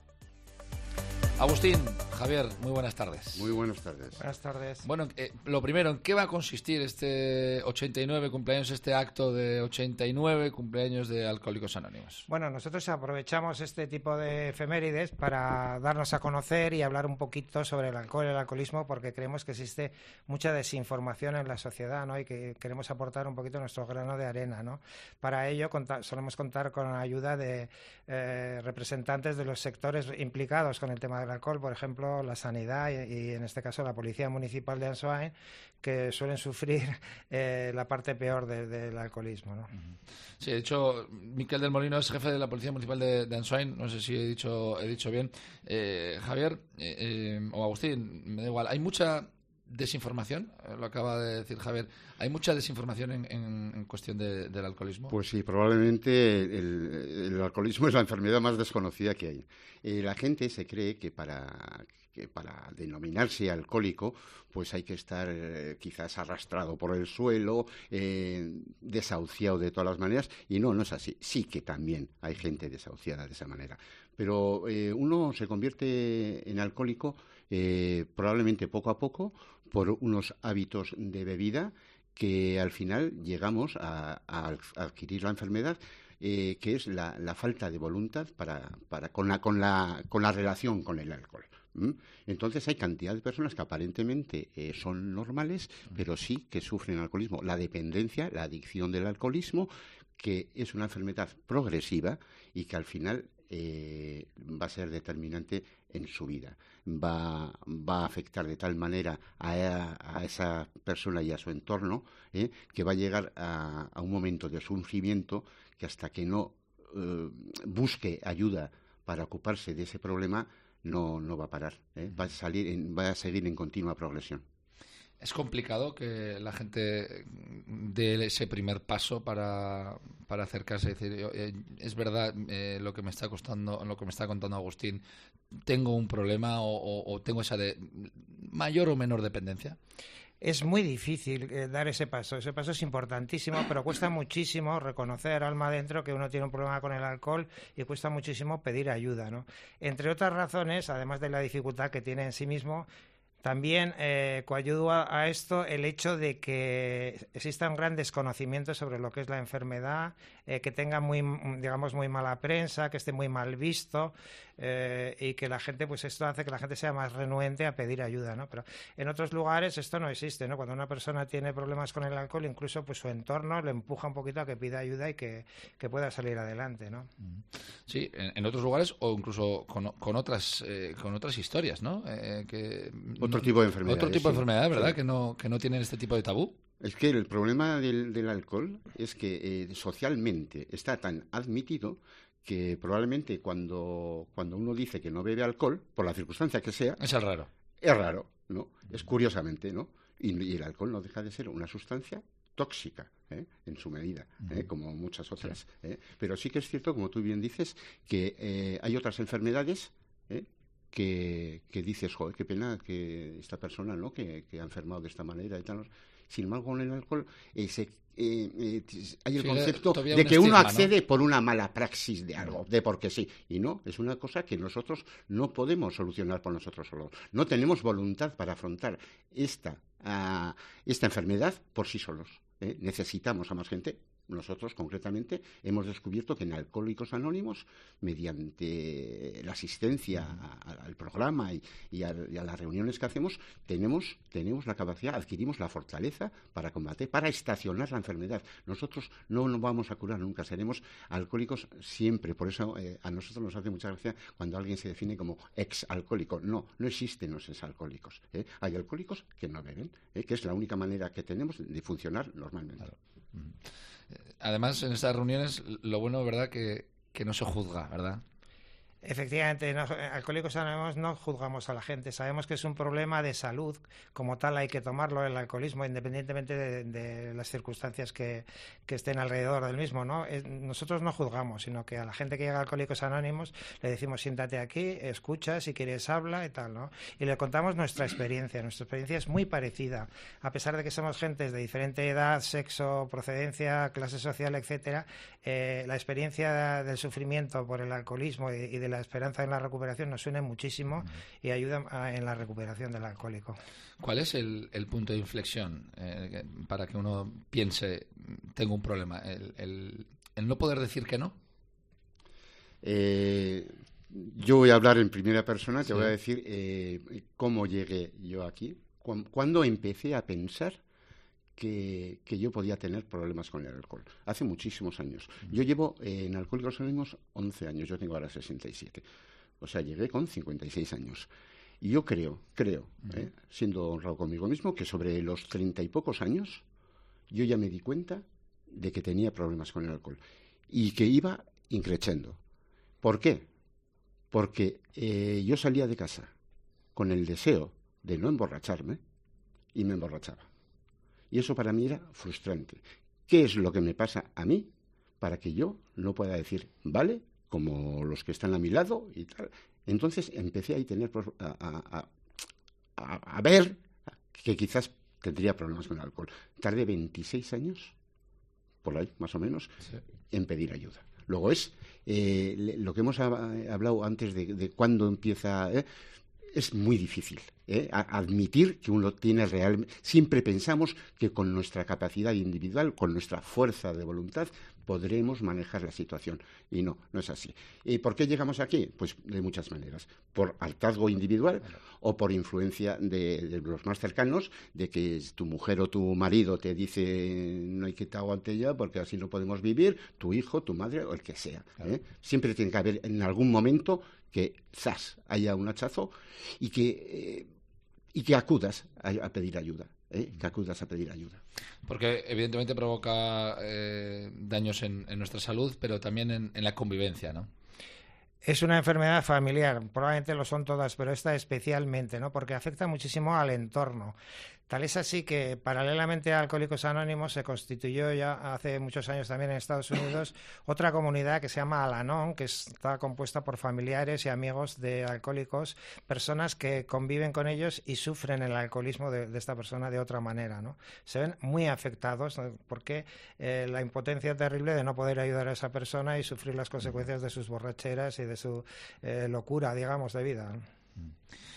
Agustín, Javier, muy buenas tardes. Muy buenas tardes. Buenas tardes. Bueno, eh, lo primero, ¿en qué va a consistir este ochenta y nueve cumpleaños, este acto de ochenta y nueve cumpleaños de Alcohólicos Anónimos? Bueno, nosotros aprovechamos este tipo de efemérides para darnos a conocer y hablar un poquito sobre el alcohol y el alcoholismo, porque creemos que existe mucha desinformación en la sociedad, ¿no? Y que queremos aportar un poquito nuestro grano de arena, ¿no? Para ello conta- solemos contar con la ayuda de eh, representantes de los sectores implicados con el tema del alcohol, por ejemplo, la sanidad y, y en este caso la Policía Municipal de Ansoain, que suelen sufrir eh, la parte peor de, del alcoholismo, ¿no? Sí, de hecho, Miquel del Molino es jefe de la Policía Municipal de, de Ansoain, no sé si he dicho, he dicho bien. Eh, Javier, eh, eh, o Agustín, me da igual, hay mucha desinformación, lo acaba de decir Javier, ¿hay mucha desinformación en, en, en cuestión de, del alcoholismo? Pues sí, probablemente el, el alcoholismo es la enfermedad más desconocida que hay. Eh, la gente se cree que para, que para denominarse alcohólico pues hay que estar eh, quizás arrastrado por el suelo, eh, desahuciado de todas las maneras, y no, no es así. Sí que también hay gente desahuciada de esa manera, pero eh, uno se convierte en alcohólico eh, probablemente poco a poco por unos hábitos de bebida que al final llegamos a, a adquirir la enfermedad, eh, que es la, la falta de voluntad para, para con, la, con, la, con la relación con el alcohol. ¿Mm? Entonces hay cantidad de personas que aparentemente eh, son normales, pero sí que sufren alcoholismo. La dependencia, la adicción del alcoholismo, que es una enfermedad progresiva y que al final eh, va a ser determinante en su vida. Va, va a afectar de tal manera a, a esa persona y a su entorno eh, que va a llegar a, a un momento de sufrimiento que hasta que no eh, busque ayuda para ocuparse de ese problema no, no va a parar. ¿eh? Va a salir en, va a seguir en continua progresión. ¿Es complicado que la gente dé ese primer paso para, para acercarse y decir, eh, es verdad eh, lo que me está costando, lo que me está contando Agustín, tengo un problema o, o, o tengo esa de mayor o menor dependencia? Es muy difícil eh, dar ese paso. Ese paso es importantísimo, pero cuesta muchísimo reconocer alma adentro que uno tiene un problema con el alcohol y cuesta muchísimo pedir ayuda, ¿no? Entre otras razones, además de la dificultad que tiene en sí mismo, También eh, coayuda a esto el hecho de que exista un gran desconocimiento sobre lo que es la enfermedad, eh, que tenga muy, digamos, muy mala prensa, que esté muy mal visto, eh, y que la gente, pues esto hace que la gente sea más renuente a pedir ayuda, ¿no? Pero en otros lugares esto no existe, ¿no? Cuando una persona tiene problemas con el alcohol, incluso pues su entorno le empuja un poquito a que pida ayuda y que, que pueda salir adelante, ¿no? Sí, en, en otros lugares o incluso con, con otras eh, con otras historias, ¿no? Eh, que Otro no, tipo de enfermedades. Otro tipo de sí. enfermedades, ¿verdad? Sí. Que no que no tienen este tipo de tabú. Es que el problema del, del alcohol es que eh, socialmente está tan admitido que probablemente cuando, cuando uno dice que no bebe alcohol, por la circunstancia que sea... Es el raro. Es raro, ¿no? Es curiosamente, ¿no? Y, y el alcohol no deja de ser una sustancia tóxica, ¿eh? En su medida, ¿eh? Uh-huh. Como muchas otras. Sí. ¿eh? Pero sí que es cierto, como tú bien dices, que eh, hay otras enfermedades... ¿eh? Que, que dices, joder, qué pena que esta persona, ¿no? Que, que ha enfermado de esta manera y tal. Sin embargo, con el alcohol eh, se, eh, eh, hay el sí, concepto de que estigma, uno accede, ¿no? Por una mala praxis de algo, de porque sí. Y no, es una cosa que nosotros no podemos solucionar por nosotros solos. No tenemos voluntad para afrontar esta, uh, esta enfermedad por sí solos. ¿eh? Necesitamos a más gente. Nosotros, concretamente, hemos descubierto que en Alcohólicos Anónimos, mediante la asistencia a, al programa y, y, a, y a las reuniones que hacemos, tenemos, tenemos la capacidad, adquirimos la fortaleza para combatir, para estacionar la enfermedad. Nosotros no nos vamos a curar nunca, seremos alcohólicos siempre. Por eso eh, a nosotros nos hace mucha gracia cuando alguien se define como ex-alcohólico. No, no existen los ex-alcohólicos. ¿eh? Hay alcohólicos que no beben, ¿eh? que es la única manera que tenemos de funcionar normalmente. Claro. Además, en estas reuniones, lo bueno, ¿verdad?, que, que no se juzga, ¿verdad? Efectivamente, no, Alcohólicos Anónimos no juzgamos a la gente, sabemos que es un problema de salud, como tal hay que tomarlo el alcoholismo independientemente de, de las circunstancias que, que estén alrededor del mismo, ¿no? Es, nosotros no juzgamos, sino que a la gente que llega a Alcohólicos Anónimos le decimos siéntate aquí, escucha, si quieres habla y tal, ¿no? Y le contamos nuestra experiencia, nuestra experiencia es muy parecida, a pesar de que somos gentes de diferente edad, sexo, procedencia, clase social, etcétera, eh, la experiencia del sufrimiento por el alcoholismo y, y de la esperanza en la recuperación nos une muchísimo y ayuda a, en la recuperación del alcohólico. ¿Cuál es el, el punto de inflexión eh, para que uno piense, tengo un problema? ¿El, el, el no poder decir que no? Eh, yo voy a hablar en primera persona, te sí. voy a decir eh, cómo llegué yo aquí, cu- cuándo empecé a pensar Que, que yo podía tener problemas con el alcohol. Hace muchísimos años. Yo llevo eh, en Alcohólicos Anónimos once años, yo tengo ahora sesenta y siete. O sea, llegué con cincuenta y seis años. Y yo creo, creo, uh-huh. eh, siendo honrado conmigo mismo, que sobre los treinta y pocos años yo ya me di cuenta de que tenía problemas con el alcohol. Y que iba increciendo. ¿Por qué? Porque eh, yo salía de casa con el deseo de no emborracharme y me emborrachaba. Y eso para mí era frustrante. ¿Qué es lo que me pasa a mí para que yo no pueda decir, vale, como los que están a mi lado y tal? Entonces empecé a tener a, a, a, a ver que quizás tendría problemas con el alcohol. Tardé veintiséis años, por ahí más o menos, sí. en pedir ayuda. Luego es eh, lo que hemos hablado antes de, de cuándo empieza... Eh, es muy difícil ¿eh? admitir que uno tiene realmente... Siempre pensamos que con nuestra capacidad individual, con nuestra fuerza de voluntad, podremos manejar la situación. Y no, no es así. ¿Y por qué llegamos aquí? Pues de muchas maneras. Por hartazgo individual o por influencia de, de los más cercanos, de que tu mujer o tu marido te dice no hay que te aguante ya porque así no podemos vivir, tu hijo, tu madre o el que sea. ¿eh? Siempre tiene que haber en algún momento que zas, haya un hachazo y que, eh, y que acudas a, a pedir ayuda. ¿eh? Que acudas a pedir ayuda. Porque evidentemente provoca eh, daños en, en nuestra salud, pero también en, en la convivencia, ¿no? Es una enfermedad familiar, probablemente lo son todas, pero esta especialmente, ¿no? Porque afecta muchísimo al entorno. Tal es así que, paralelamente a Alcohólicos Anónimos, se constituyó ya hace muchos años también en Estados Unidos otra comunidad que se llama Al-Anon, que está compuesta por familiares y amigos de alcohólicos, personas que conviven con ellos y sufren el alcoholismo de, de esta persona de otra manera, ¿no? Se ven muy afectados porque eh, la impotencia terrible de no poder ayudar a esa persona y sufrir las consecuencias de sus borracheras y de su eh, locura, digamos, de vida.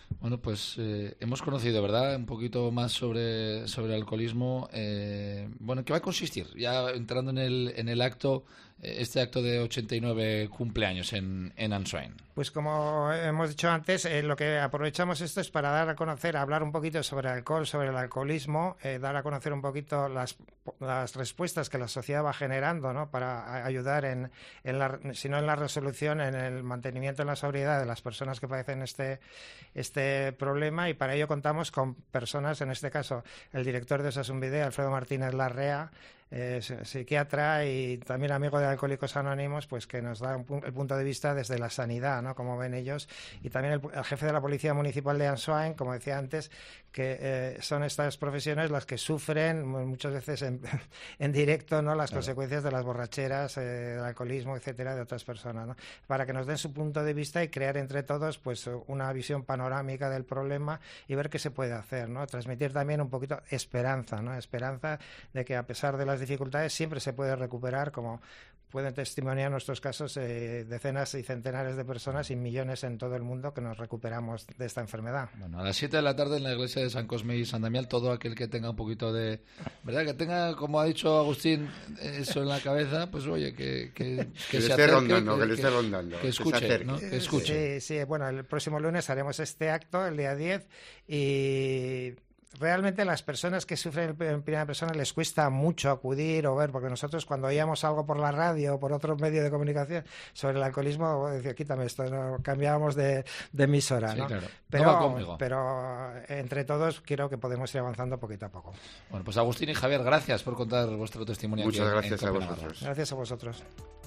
Bueno, pues eh, hemos conocido, ¿verdad?, un poquito más sobre, sobre el alcoholismo. Eh, bueno, ¿qué va a consistir? Ya entrando en el, en el acto, eh, este acto de ochenta y nueve cumpleaños en, en Ansoain. Pues como hemos dicho antes, eh, lo que aprovechamos esto es para dar a conocer, hablar un poquito sobre alcohol, sobre el alcoholismo, eh, dar a conocer un poquito las, las respuestas que la sociedad va generando, ¿no?, para ayudar en, en la, si no en la resolución, en el mantenimiento en la sobriedad de las personas que padecen este, este problema, y para ello contamos con personas, en este caso el director de Osasunbide, Alfredo Martínez Larrea, Eh, psiquiatra y también amigo de Alcohólicos Anónimos, pues que nos da un, el punto de vista desde la sanidad, ¿no?, como ven ellos, y también el, el jefe de la Policía Municipal de Ansoain, como decía antes, que eh, son estas profesiones las que sufren muchas veces en, en directo, ¿no?, las claro. consecuencias de las borracheras, eh, del alcoholismo, etcétera, de otras personas, ¿no?, para que nos den su punto de vista y crear entre todos pues una visión panorámica del problema y ver qué se puede hacer, ¿no?, transmitir también un poquito esperanza, ¿no?, esperanza de que a pesar de las dificultades siempre se puede recuperar, como pueden testimoniar nuestros casos eh, decenas y centenares de personas y millones en todo el mundo que nos recuperamos de esta enfermedad. Bueno, a las siete de la tarde en la iglesia de San Cosme y San Damián, todo aquel que tenga un poquito de... ¿Verdad? Que tenga, como ha dicho Agustín, eso en la cabeza, pues oye, que, que, que, que se le esté acerque, rondando, que, que, le esté rondando. Que escuche, que ¿no? Que escuche. Sí, sí, bueno, el próximo lunes haremos este acto, el día diez, y... realmente las personas que sufren en primera persona les cuesta mucho acudir o ver, porque nosotros cuando oíamos algo por la radio o por otro medio de comunicación sobre el alcoholismo, decía, quítame esto, ¿no?, cambiábamos de, de emisora, ¿no? Sí, claro. Pero, no va conmigo. pero entre todos creo que podemos ir avanzando poquito a poco. Bueno, pues Agustín y Javier, gracias por contar vuestro testimonio. Muchas aquí gracias en a vosotros. Gracias a vosotros.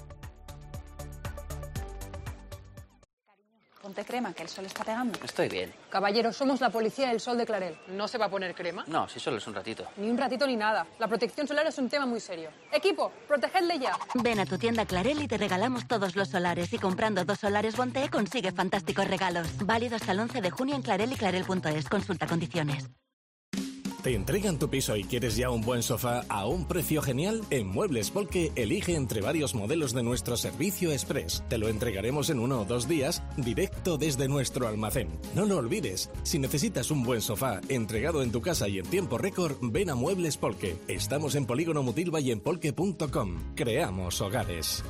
Ponte crema, que el sol está pegando. Estoy bien. Caballero, somos la policía del sol de Clarel. ¿No se va a poner crema? No, si solo es un ratito. Ni un ratito ni nada. La protección solar es un tema muy serio. Equipo, protegedle ya. Ven a tu tienda Clarel y te regalamos todos los solares. Y comprando dos solares Bonté consigue fantásticos regalos. Válido hasta el once de junio en Clarel y Clarel punto es. Consulta condiciones. ¿Te entregan tu piso y quieres ya un buen sofá a un precio genial? En Muebles Polke elige entre varios modelos de nuestro servicio express. Te lo entregaremos en uno o dos días, directo desde nuestro almacén. No lo olvides, si necesitas un buen sofá entregado en tu casa y en tiempo récord, ven a Muebles Polke. Estamos en Polígono Mutilva y en polke punto com. Creamos hogares.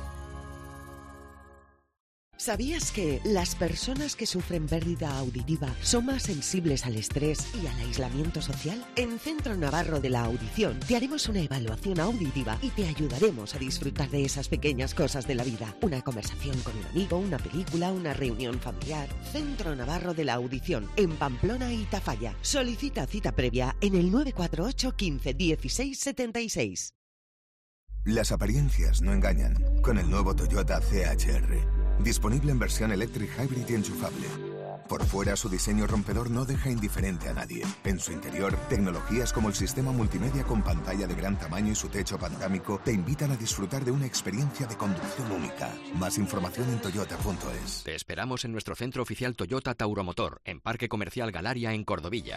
¿Sabías que las personas que sufren pérdida auditiva son más sensibles al estrés y al aislamiento social? En Centro Navarro de la Audición te haremos una evaluación auditiva y te ayudaremos a disfrutar de esas pequeñas cosas de la vida. Una conversación con un amigo, una película, una reunión familiar. Centro Navarro de la Audición, en Pamplona y Tafalla. Solicita cita previa en el nueve cuatro ocho, quince, dieciséis, setenta y seis. Las apariencias no engañan. Con el nuevo Toyota C H R. Disponible en versión Electric Hybrid y enchufable. Por fuera, su diseño rompedor no deja indiferente a nadie. En su interior, tecnologías como el sistema multimedia con pantalla de gran tamaño y su techo panorámico te invitan a disfrutar de una experiencia de conducción única. Más información en toyota punto es. Te esperamos en nuestro centro oficial Toyota Tauromotor, en Parque Comercial Galaria, en Cordovilla.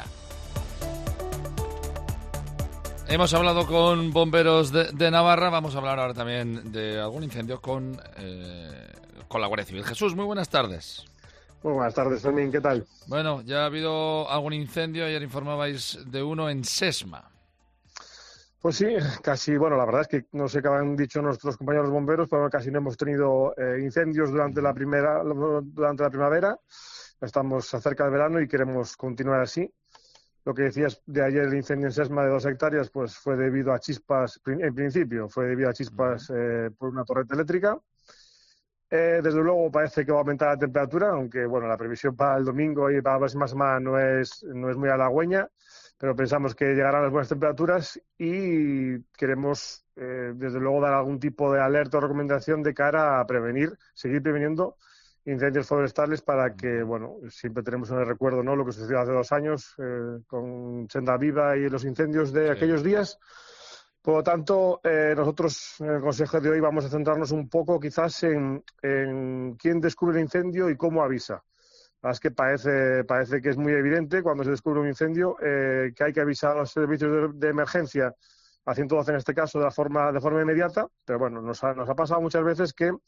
Hemos hablado con bomberos de, de Navarra, vamos a hablar ahora también de algún incendio con, eh, con la Guardia Civil. Jesús, muy buenas tardes. Muy buenas tardes, Fermín, ¿qué tal? Bueno, ya ha habido algún incendio, ayer informabais de uno en Sesma. Pues sí, casi, bueno, la verdad es que no sé qué han dicho nuestros compañeros bomberos, pero casi no hemos tenido eh, incendios durante la primera, durante la primavera. Estamos cerca del verano y queremos continuar así. Lo que decías de ayer, el incendio en Sesma de dos hectáreas, pues fue debido a chispas, en principio, fue debido a chispas eh, por una torreta eléctrica. Eh, desde luego parece que va a aumentar la temperatura, aunque bueno, la previsión para el domingo y para la próxima semana no es, no es muy halagüeña, pero pensamos que llegarán las buenas temperaturas y queremos, eh, desde luego, dar algún tipo de alerta o recomendación de cara a prevenir, seguir preveniendo incendios forestales para que, bueno, siempre tenemos en el recuerdo, ¿no?, lo que sucedió hace dos años eh, con Senda Viva y los incendios de sí. aquellos días. Por lo tanto, eh, nosotros en el consejo de hoy vamos a centrarnos un poco quizás en, en quién descubre el incendio y cómo avisa. Es que parece, parece que es muy evidente cuando se descubre un incendio eh, que hay que avisar a los servicios de, de emergencia, a ciento doce en este caso, de, la forma, de forma inmediata, pero bueno, nos ha, nos ha pasado muchas veces que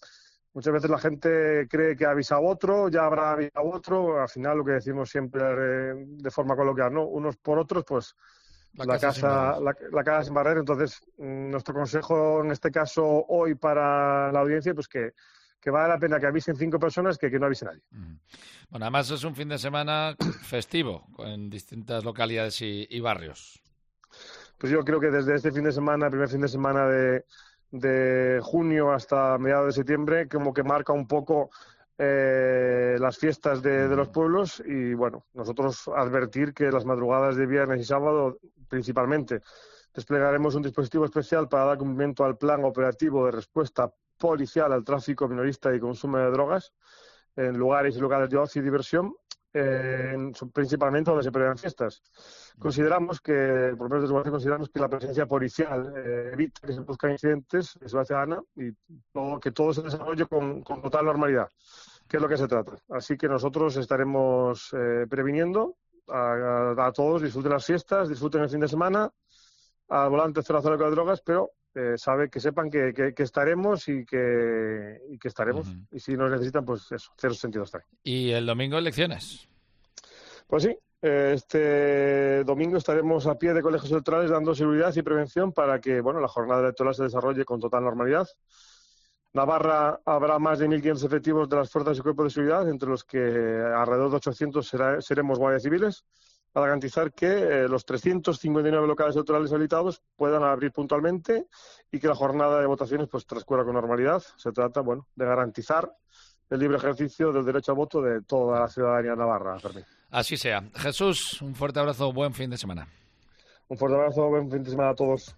Muchas veces la gente cree que ha avisado otro, ya habrá avisado otro. Al final, lo que decimos siempre eh, de forma coloquial, ¿no? Unos por otros, pues la, la casa, casa la, la casa sin barrer. Entonces, nuestro consejo en este caso hoy para la audiencia, pues que, que vale la pena que avisen cinco personas que, que no avise nadie. Bueno, además es un fin de semana festivo en distintas localidades y, y barrios. Pues yo creo que desde este fin de semana, el primer fin de semana de, de junio hasta mediados de septiembre, como que marca un poco eh, las fiestas de, de los pueblos y, bueno, nosotros advertir que las madrugadas de viernes y sábado, principalmente, desplegaremos un dispositivo especial para dar cumplimiento al plan operativo de respuesta policial al tráfico minorista y consumo de drogas en lugares y lugares de ocio y diversión, eh, principalmente donde se prevean fiestas. Consideramos que, por lo menos desde Guardia, consideramos que la presencia policial eh, evita que se produzcan incidentes, es ciudadana, y todo, que todo se desarrolle con, con total normalidad, que es lo que se trata. Así que nosotros estaremos eh, previniendo a, a, a todos, disfruten las fiestas, disfruten el fin de semana, al volante cero cero con las drogas, pero eh, sabe que sepan que, que, que estaremos y que, y que estaremos. Uh-huh. Y si nos necesitan, pues eso, cero sentido estar. ¿Y el domingo elecciones? Pues sí, eh, este domingo estaremos a pie de colegios electorales dando seguridad y prevención para que, bueno, la jornada electoral se desarrolle con total normalidad. Navarra habrá más de mil quinientos efectivos de las fuerzas y cuerpos de seguridad, entre los que alrededor de ochocientos será, seremos guardias civiles, para garantizar que eh, los trescientos cincuenta y nueve locales electorales habilitados puedan abrir puntualmente y que la jornada de votaciones pues transcurra con normalidad. Se trata, bueno, de garantizar el libre ejercicio del derecho al voto de toda la ciudadanía navarra, Fermín. Así sea. Jesús, un fuerte abrazo, buen fin de semana. Un fuerte abrazo, buen fin de semana a todos.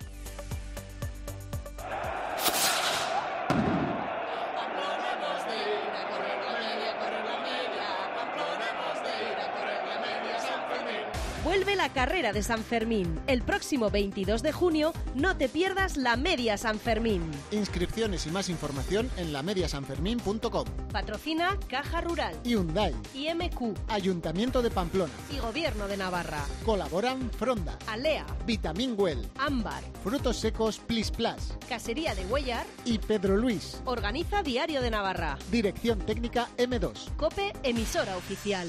Vuelve la carrera de San Fermín. El próximo veintidós de junio no te pierdas la Media San Fermín. Inscripciones y más información en la media san fermín punto com. Patrocina Caja Rural, Hyundai, I M Q, Ayuntamiento de Pamplona y Gobierno de Navarra. Colaboran Fronda, Alea, Vitamin Well, Ámbar, Frutos Secos Plis Plus, Casería de Huellar y Pedro Luis. Organiza Diario de Navarra. Dirección Técnica eme dos. COPE, emisora oficial.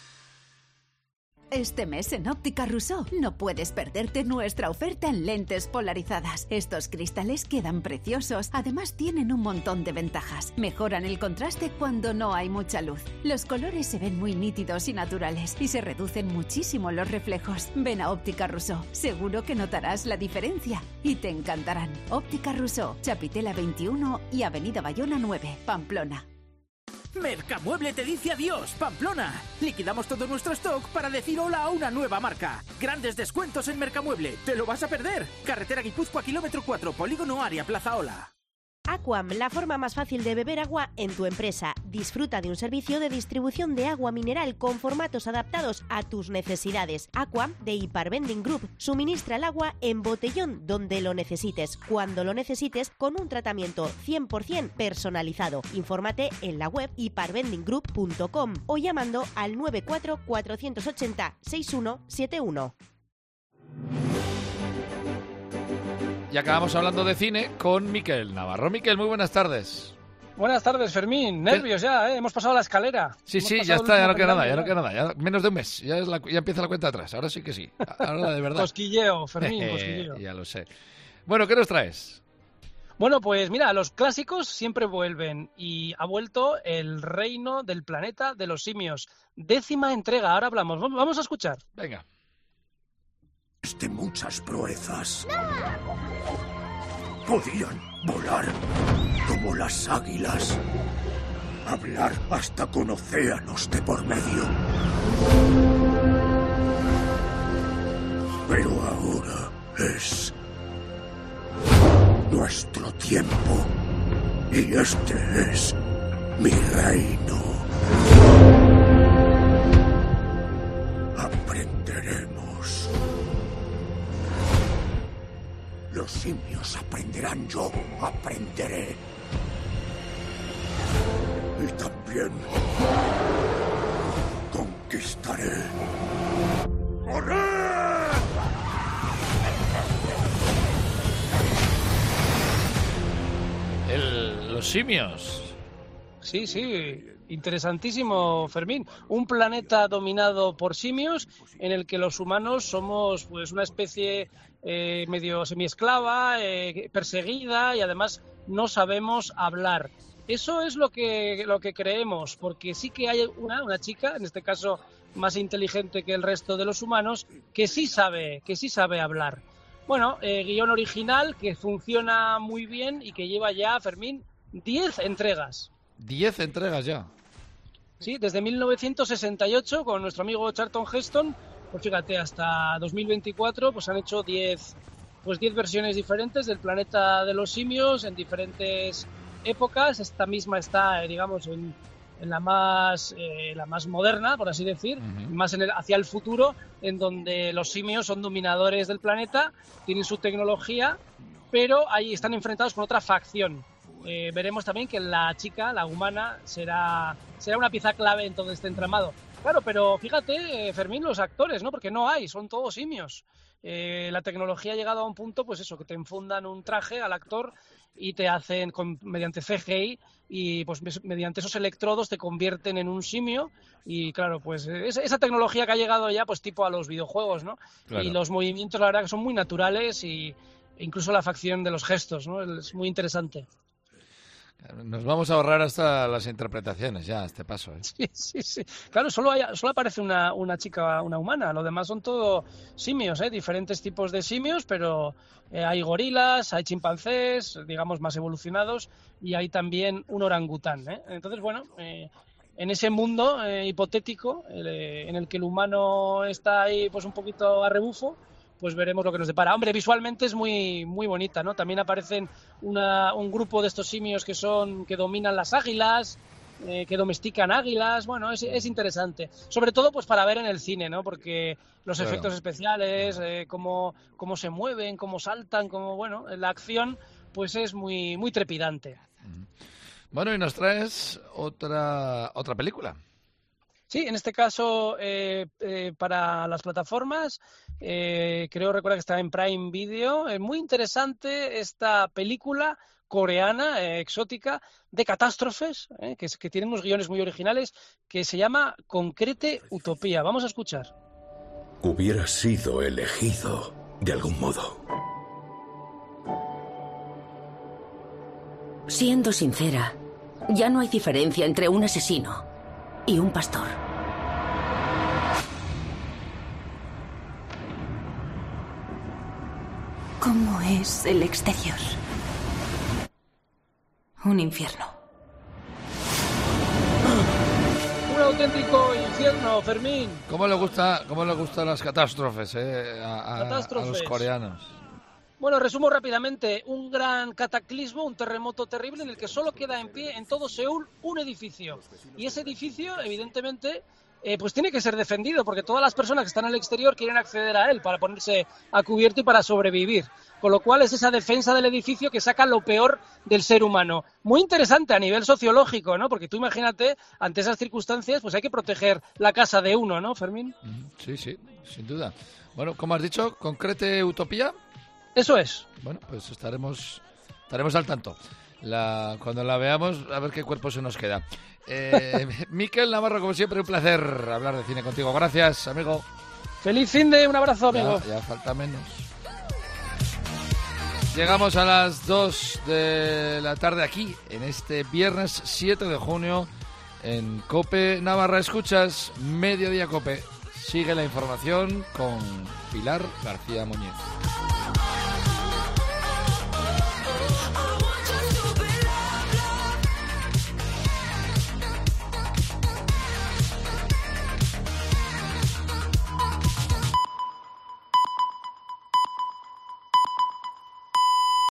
Este mes en Óptica Rousseau no puedes perderte nuestra oferta en lentes polarizadas. Estos cristales quedan preciosos. Además tienen un montón de ventajas. Mejoran el contraste cuando no hay mucha luz. Los colores se ven muy nítidos y naturales y se reducen muchísimo los reflejos. Ven a Óptica Rousseau. Seguro que notarás la diferencia y te encantarán. Óptica Rousseau, Chapitela veintiuno y Avenida Bayona nueve, Pamplona. Mercamueble te dice adiós, Pamplona. Liquidamos todo nuestro stock para decir hola a una nueva marca. Grandes descuentos en Mercamueble. ¿Te lo vas a perder? Carretera Guipúzcoa, kilómetro cuatro, Polígono Área, Plaza Ola. Aquam, la forma más fácil de beber agua en tu empresa. Disfruta de un servicio de distribución de agua mineral con formatos adaptados a tus necesidades. Aquam, de Hipervending Group, suministra el agua en botellón donde lo necesites, cuando lo necesites, con un tratamiento cien por ciento personalizado. Infórmate en la web hipervending group punto com o llamando al nueve cuatro cuatro ocho cero seis uno siete uno. Y acabamos hablando de cine con Miquel Navarro. Miquel, muy buenas tardes. Buenas tardes, Fermín. Nervios ya, ¿eh? Hemos pasado la escalera. Sí, Hemos sí, ya está, ya no queda nada, ya no queda nada. Ya menos de un mes, ya, es la, ya empieza la cuenta atrás. Ahora sí que sí. Ahora de verdad. Cosquilleo, Fermín, cosquilleo. Ya lo sé. Bueno, ¿qué nos traes? Bueno, pues mira, los clásicos siempre vuelven y ha vuelto El reino del planeta de los simios. Décima entrega, ahora hablamos. Vamos a escuchar. Venga. De muchas proezas. Podían volar como las águilas, hablar hasta con océanos de por medio. Pero ahora es nuestro tiempo y este es mi reino. Aprenderemos. Los simios aprenderán, yo aprenderé. Y también conquistaré. ¡Corred! El, los simios. Sí, sí, interesantísimo, Fermín. Un planeta dominado por simios en el que los humanos somos pues una especie eh, medio semiesclava, eh, perseguida y además no sabemos hablar. Eso es lo que lo que creemos, porque sí que hay una, una chica, en este caso más inteligente que el resto de los humanos, que sí sabe, que sí sabe hablar. Bueno, eh, guión original que funciona muy bien y que lleva ya, Fermín, diez entregas. Diez entregas ya. Sí, desde mil novecientos sesenta y ocho con nuestro amigo Charlton Heston, pues fíjate, hasta dos mil veinticuatro pues han hecho diez, pues diez versiones diferentes del planeta de los simios en diferentes épocas. Esta misma está, eh, digamos, en, en la más eh, la más moderna, por así decir, uh-huh. más en el, hacia el futuro, en donde los simios son dominadores del planeta, tienen su tecnología, pero ahí están enfrentados con otra facción. Eh, veremos también que la chica, la humana, será, será una pieza clave en todo este entramado. Claro, pero fíjate, eh, Fermín, los actores, ¿no? Porque no hay, son todos simios. Eh, la tecnología ha llegado a un punto, pues eso, que te enfundan un traje al actor y te hacen con, mediante C G I y pues mediante esos electrodos te convierten en un simio y claro, pues esa, esa tecnología que ha llegado ya pues tipo a los videojuegos, ¿no? Claro. Y los movimientos la verdad que son muy naturales y e incluso la facción de los gestos, ¿no? Es muy interesante. Nos vamos a ahorrar hasta las interpretaciones ya a este paso, ¿eh? Sí, sí, sí. Claro, solo, hay, solo aparece una, una chica, una humana. Lo demás son todo simios, ¿eh? Diferentes tipos de simios, pero eh, hay gorilas, hay chimpancés, digamos, más evolucionados, y hay también un orangután, ¿eh? Entonces, bueno, eh, en ese mundo eh, hipotético eh, en el que el humano está ahí pues un poquito a rebufo, pues veremos lo que nos depara. Hombre, visualmente es muy muy bonita, ¿no? También aparecen una, un grupo de estos simios que son que dominan las águilas, eh, que domestican águilas. Bueno, es, es interesante. Sobre todo, pues para ver en el cine, ¿no? Porque los claro. efectos especiales, eh, cómo, cómo se mueven, cómo saltan, cómo, bueno, la acción, pues es muy muy trepidante. Bueno, y nos traes otra otra película. Sí, en este caso eh, eh, para las plataformas, eh, creo recuerda que está en Prime Video. Es muy interesante esta película coreana, eh, exótica, de catástrofes, eh, que, que tiene unos guiones muy originales, que se llama Concrete Utopía. Vamos a escuchar. Hubiera sido elegido de algún modo. Siendo sincera, ya no hay diferencia entre un asesino y un pastor. ¿Cómo es el exterior? Un infierno. Un auténtico infierno, Fermín. ¿Cómo le gusta, cómo le gustan las catástrofes, eh, a, a, catástrofes. a los coreanos? Bueno, resumo rápidamente. Un gran cataclismo, un terremoto terrible en el que solo queda en pie en todo Seúl un edificio. Y ese edificio, evidentemente, eh, pues tiene que ser defendido porque todas las personas que están al exterior quieren acceder a él para ponerse a cubierto y para sobrevivir. Con lo cual es esa defensa del edificio que saca lo peor del ser humano. Muy interesante a nivel sociológico, ¿no? Porque tú imagínate, ante esas circunstancias, pues hay que proteger la casa de uno, ¿no, Fermín? Sí, sí, sin duda. Bueno, como has dicho, Concrete Utopía. Eso es. Bueno, pues estaremos estaremos al tanto. La, cuando la veamos, a ver qué cuerpo se nos queda. Eh, Miquel Navarro, como siempre, un placer hablar de cine contigo. Gracias, amigo. Feliz fin de, un abrazo, amigo. Ya, ya falta menos. Llegamos a las dos de la tarde aquí, en este viernes siete de junio, en COPE Navarra. Escuchas Mediodía COPE. Sigue la información con Pilar García Muñiz.